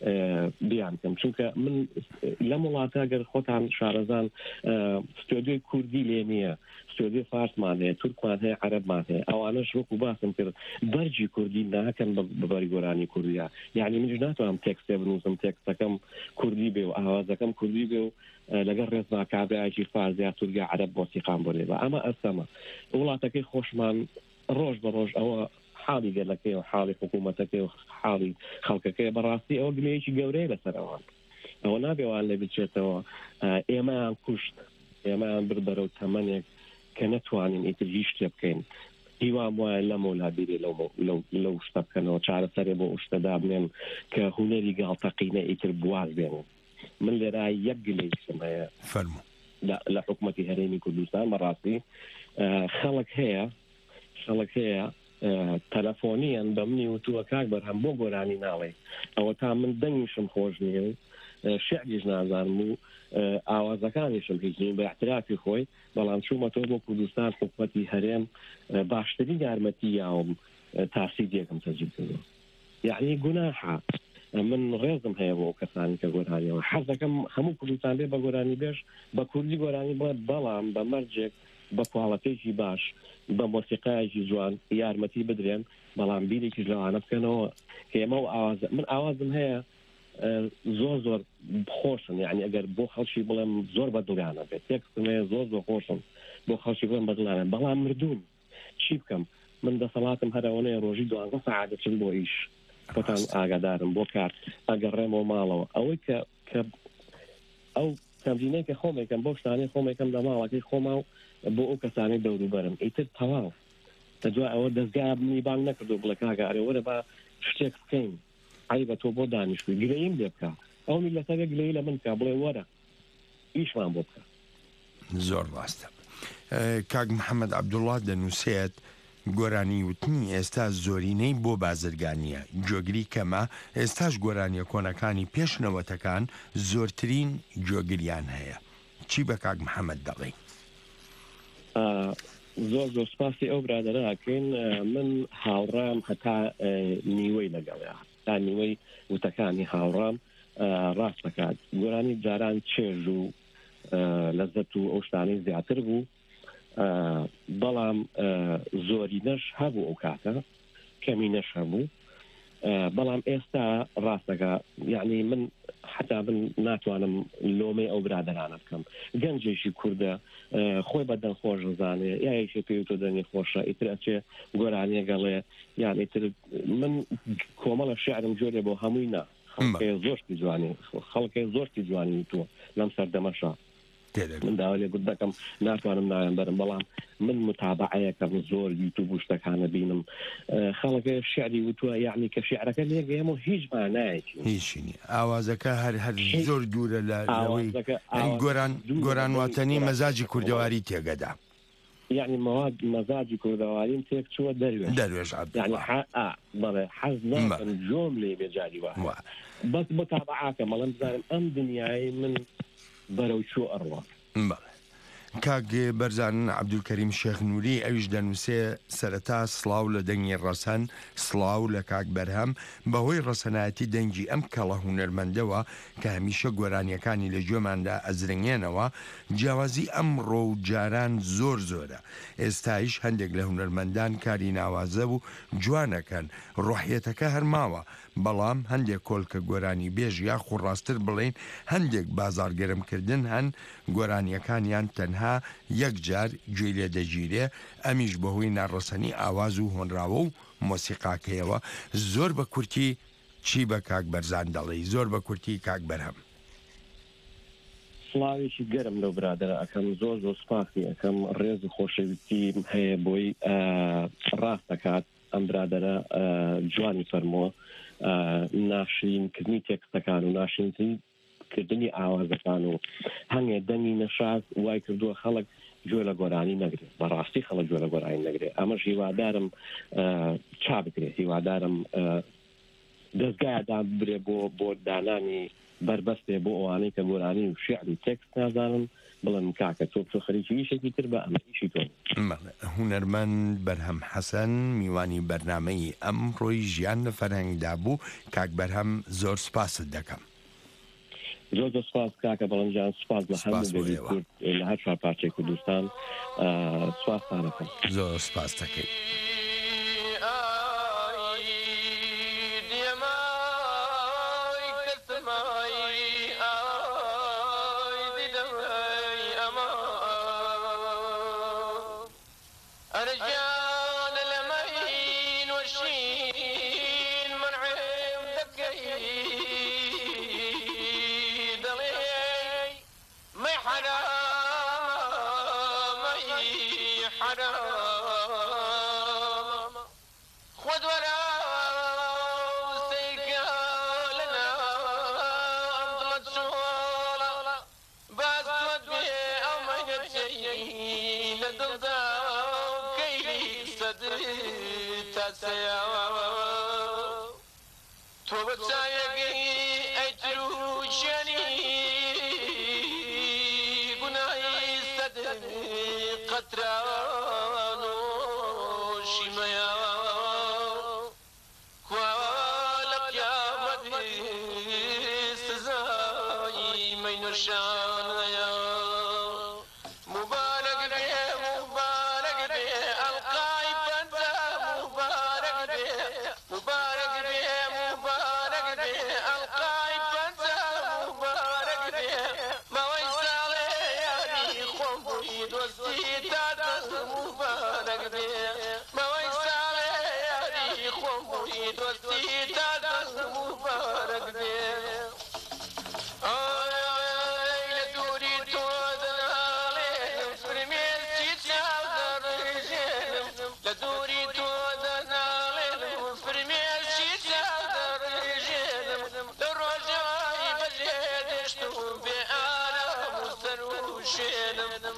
بیانکەم چونکە من لەم وڵاتە گەر خۆتان شارەزان ستۆدیۆی کوردی لێ نییە ستۆدیۆ فارسمان هەیە تورکمان هەیە عەرەبمان هەیە ئەوانەش وەکو باسم کرد بەرجی کوردی ناکەن بەبەری گۆرانی کوردیە یعنی منیش ناتوانم تێکستێ بنووسم تێکستەکەم کوردی بێ و ئاوازەکەم کوردی بێ و لەگەڵ ڕێزما کابراایکی فارزیا تورکیا عەرەب مۆسیقام بۆ لێبە ئەمە ئەسەمە وڵاتەکەی خۆشمان ڕۆژ بە ڕۆژ ئەوە حاڵی گەلەکەی و حاڵی حکوومەتەکەی و حاڵی خەڵکەکەی بەڕاستی ئەوە گلەیەکی گەورەیە لەسەر ئەوان ئەوە نابێوان لێ بچێتەوە ئێمەیان کوشت ئێمەیان بر بەرەو تەمەنێک کە نەتوانین ئیتر هیچ شتێ بکەین هیوام وایە لەم وڵابیرێ لەو شتە بکەنەوە چارەسەرێ بۆ شتەدا بنێن کە هوەری گاڵتەقینە ئیتر بواز بێنن من لێرە یەک گلەیشم هەیە فەرموو لە حکوومەتی هەرێمی کوردستان بەڕاستی خەڵک هەیە خەڵک هەیە تەلەفۆنیان بە منی وتووە کاک بەرهەم بۆ گۆرانی ناڵێ ئەوە تا من دەنگیشم خۆش نییە و شعریش نازانم و ئاوازەکانیشم هیچ نیم بە احترافی خۆی بەڵام چوومەتەوە بۆ کوردستان حکوومەتی هەرێم باشترین یارمەتی یاوم تاسیدێکم تەجیب کردەوە یعنی گوناحە من ڕێزم هەیە بۆ کەسانی کە گۆرانیەوە حەزەکەم هەموو کوردستان بێ بە گۆرانی بێش بە کوردی گۆرانی بڵێت بەڵام بە مەرجێک بە کواڵەتێکی باش بە مۆسیقایەکی جوان یارمەتی بدرێن بەڵام بیرێکی لەوانە بکەنەوە کە ئێمە و ئاواز من ئاوازم هەیە زۆر زۆر خۆشن یعنی ئەگەر بۆ خەڵکی بڵێم زۆر بەدڵیانە بێت تێکستم هەیە زۆر زۆر خۆشم بۆ خەڵکی بڵێم بەدڵیانە بەڵام مردوون چی بکەم من دەسەڵاتم هەرەوەنەیە ڕۆژی دوانزە سەعات دەچم بۆ ئیش خۆتان ئاگادارم بۆ کار ئەگەڕێمەوە ماڵەوە ئەوەی کە کە ئەو تەمرینەی کە خۆمێکم بۆ شتانەی خۆمێکم لە ماڵەکەی خۆما و بۆ ئەو کەسانی دەوروبەرم ئیتر تەواو تەدوای ئەوە دەستگا بنیبان نەکردو بڵێ کاگەڕێ وەرە بە شتێک بکەین عیبە تۆ بۆ دانیشتووی گلەییم لێ بکە ئەو میلەتەکە گلەی لە من کا بڵێ وەرە ئیشمان بۆ بکە. زۆر ڕاستە. کاک محەممەد عەبدوڵڵا دەنووسێت گۆرانی وتنی ئێستا زۆرینەی بۆ بازرگانیە جۆگری کەمە ئێستاش گۆرانیە کۆنەکانی پێشنەوەتەکان زۆرترین جۆگریان هەیە چی بە کاک محەممەد دەڵێ؟ زۆر زۆر سپاسی ئەو برادەراکەین من هاوڕام هەتا نیوەی لەگەڵە تا نیوەی وتەکانی هاوڕام ڕاست دەکات گۆرانی جاران چێژ و لەزەت و ئەو شتانەی زیاتر بوو بەڵام زۆری نەش هەبوو ئەو کاتە کەمی نەش هەبوو بەڵام ئێستا ڕاستەکە یعنی من حتا من ناتوانم لۆمەی ئەو برادەرانە بکەم گەنجێکی کووردە خۆی بەدەن خۆش زانێ یاەکی پێی تۆ دەنگی خۆشە ئیتر ئەچێ گۆرانیە گەڵێ یان ئیتر من کۆمەڵە شعرم جۆرێ بۆ هەمووی نا زۆرتی جوانی خەڵکی زۆرتی جوانی تۆ لەم سەردەمەشە من داوا لێ گوت دەکەم ناتوانم نایان بەرم بەڵام من متابعەیەکەم زۆر یوتیوب و شتەکانە بینم خەڵکە شعری وتووە یعنی کە شعرەکە لێگەیەمە هیچ مانایەکی هیچنی ئاوازەکە هەر هەر زۆر دوورە لە گۆران گۆرانواتەنی مەزاجی کوردەواری تێگەدا یعنی مواد مەزاجی کوردەواریم تێک چووە دەروێش دەروێش بەڵێ حەز ناکەم جۆم لێ بێجاری وایە بەس متابعەکە مەڵم بزانم ئەم دنیای من بەرەو چوو ئەڕوا کاک بەرزان عەبدولکەریم شێخ نووری ئەویش دەنووسێ سەرەتا سڵاو لە دەنگی ڕەسەن سڵاو لە کاک بەرهەم بەهۆی ڕەسەنایەتی دەنگی ئەم کەڵە هونەرمەندەوە کە هەمیشە گۆرانیەکانی لە گوێماندا ئەزرێنێنەوە جیاوازی ئەمڕۆ و جاران زۆر زۆرە ئێستایش هەندێک لە هونەرمەندان کاری ناوازە و جوانەکەن ڕۆحیەتەکە هەرماوە بەڵام هەندێک کۆلکە گۆرانی بێژ یا خوڕاستتر بڵین هەندێک بازارگەرمکردن هەن گۆرانیەکانیان تەنها یەک جار گوێ لێ دەگیرێ ئەمیش بەهۆی ناڕەسەنی ئاواز و هۆنراوە و مۆسیقاکەیەوە زۆر بە کورتی چی بە کاک بەرزان دەڵێ زۆر بە کورتی کاک بەرهەم سڵاوێکی گەرم لەو برادرە ئەەکەم زۆر زۆر سپاسی ئەەکەم ڕێز و خۆشەویستی هەیە بۆی ڕاست دەکات ئەم برادرە جوانی فەرمووە ناشرینکردنی تێکستەکان و ناشرینکردنی ئاوازەکان و هەنگێ دەنگی نەشاز وای کردووە خەڵک گوێ لە گۆرانی نەگرێت بەڕاستی خەڵک گوێ لە گۆرانی نەگرێت ئەمەش هیوادارم چا بکرێت هیوادارم دەستگایەدا برێ بۆ بۆ دانانی بربەستێ بۆ ئەوانەی کە گۆرانی و شعر و تێکست نازانن بڵێن کاکە تۆ بچۆ خەریکی ئیشێکی تر بە ئەمەیشی تۆ هونەرمەند بەرهەم حەسەن میوانی بەرنامەی ئەم ڕۆی ژیان لە فەرهەنگدا بوو کاک بەرهەم زۆر سپاست دەکەم زۆر زۆر سپاس کاکە بەڵەنجان سپاس لە هەموو بێری کورد لە هەر چوار پارچەی کوردستان سپاسان دەکەم زۆر سپاس دەکەی مبارك بيه ما ويسا خۆشی دۆستی تا دەستم و بارەک بێ لە دووری تۆ دەناڵێنم فرمێسکی چاودەڕژێنم لە دووری تۆ دەناڵێنم فرمێسکی چاودەڕژێنم لە ڕۆژەوای بەجێ دەشت و بێ ئارام و سەر و شێنم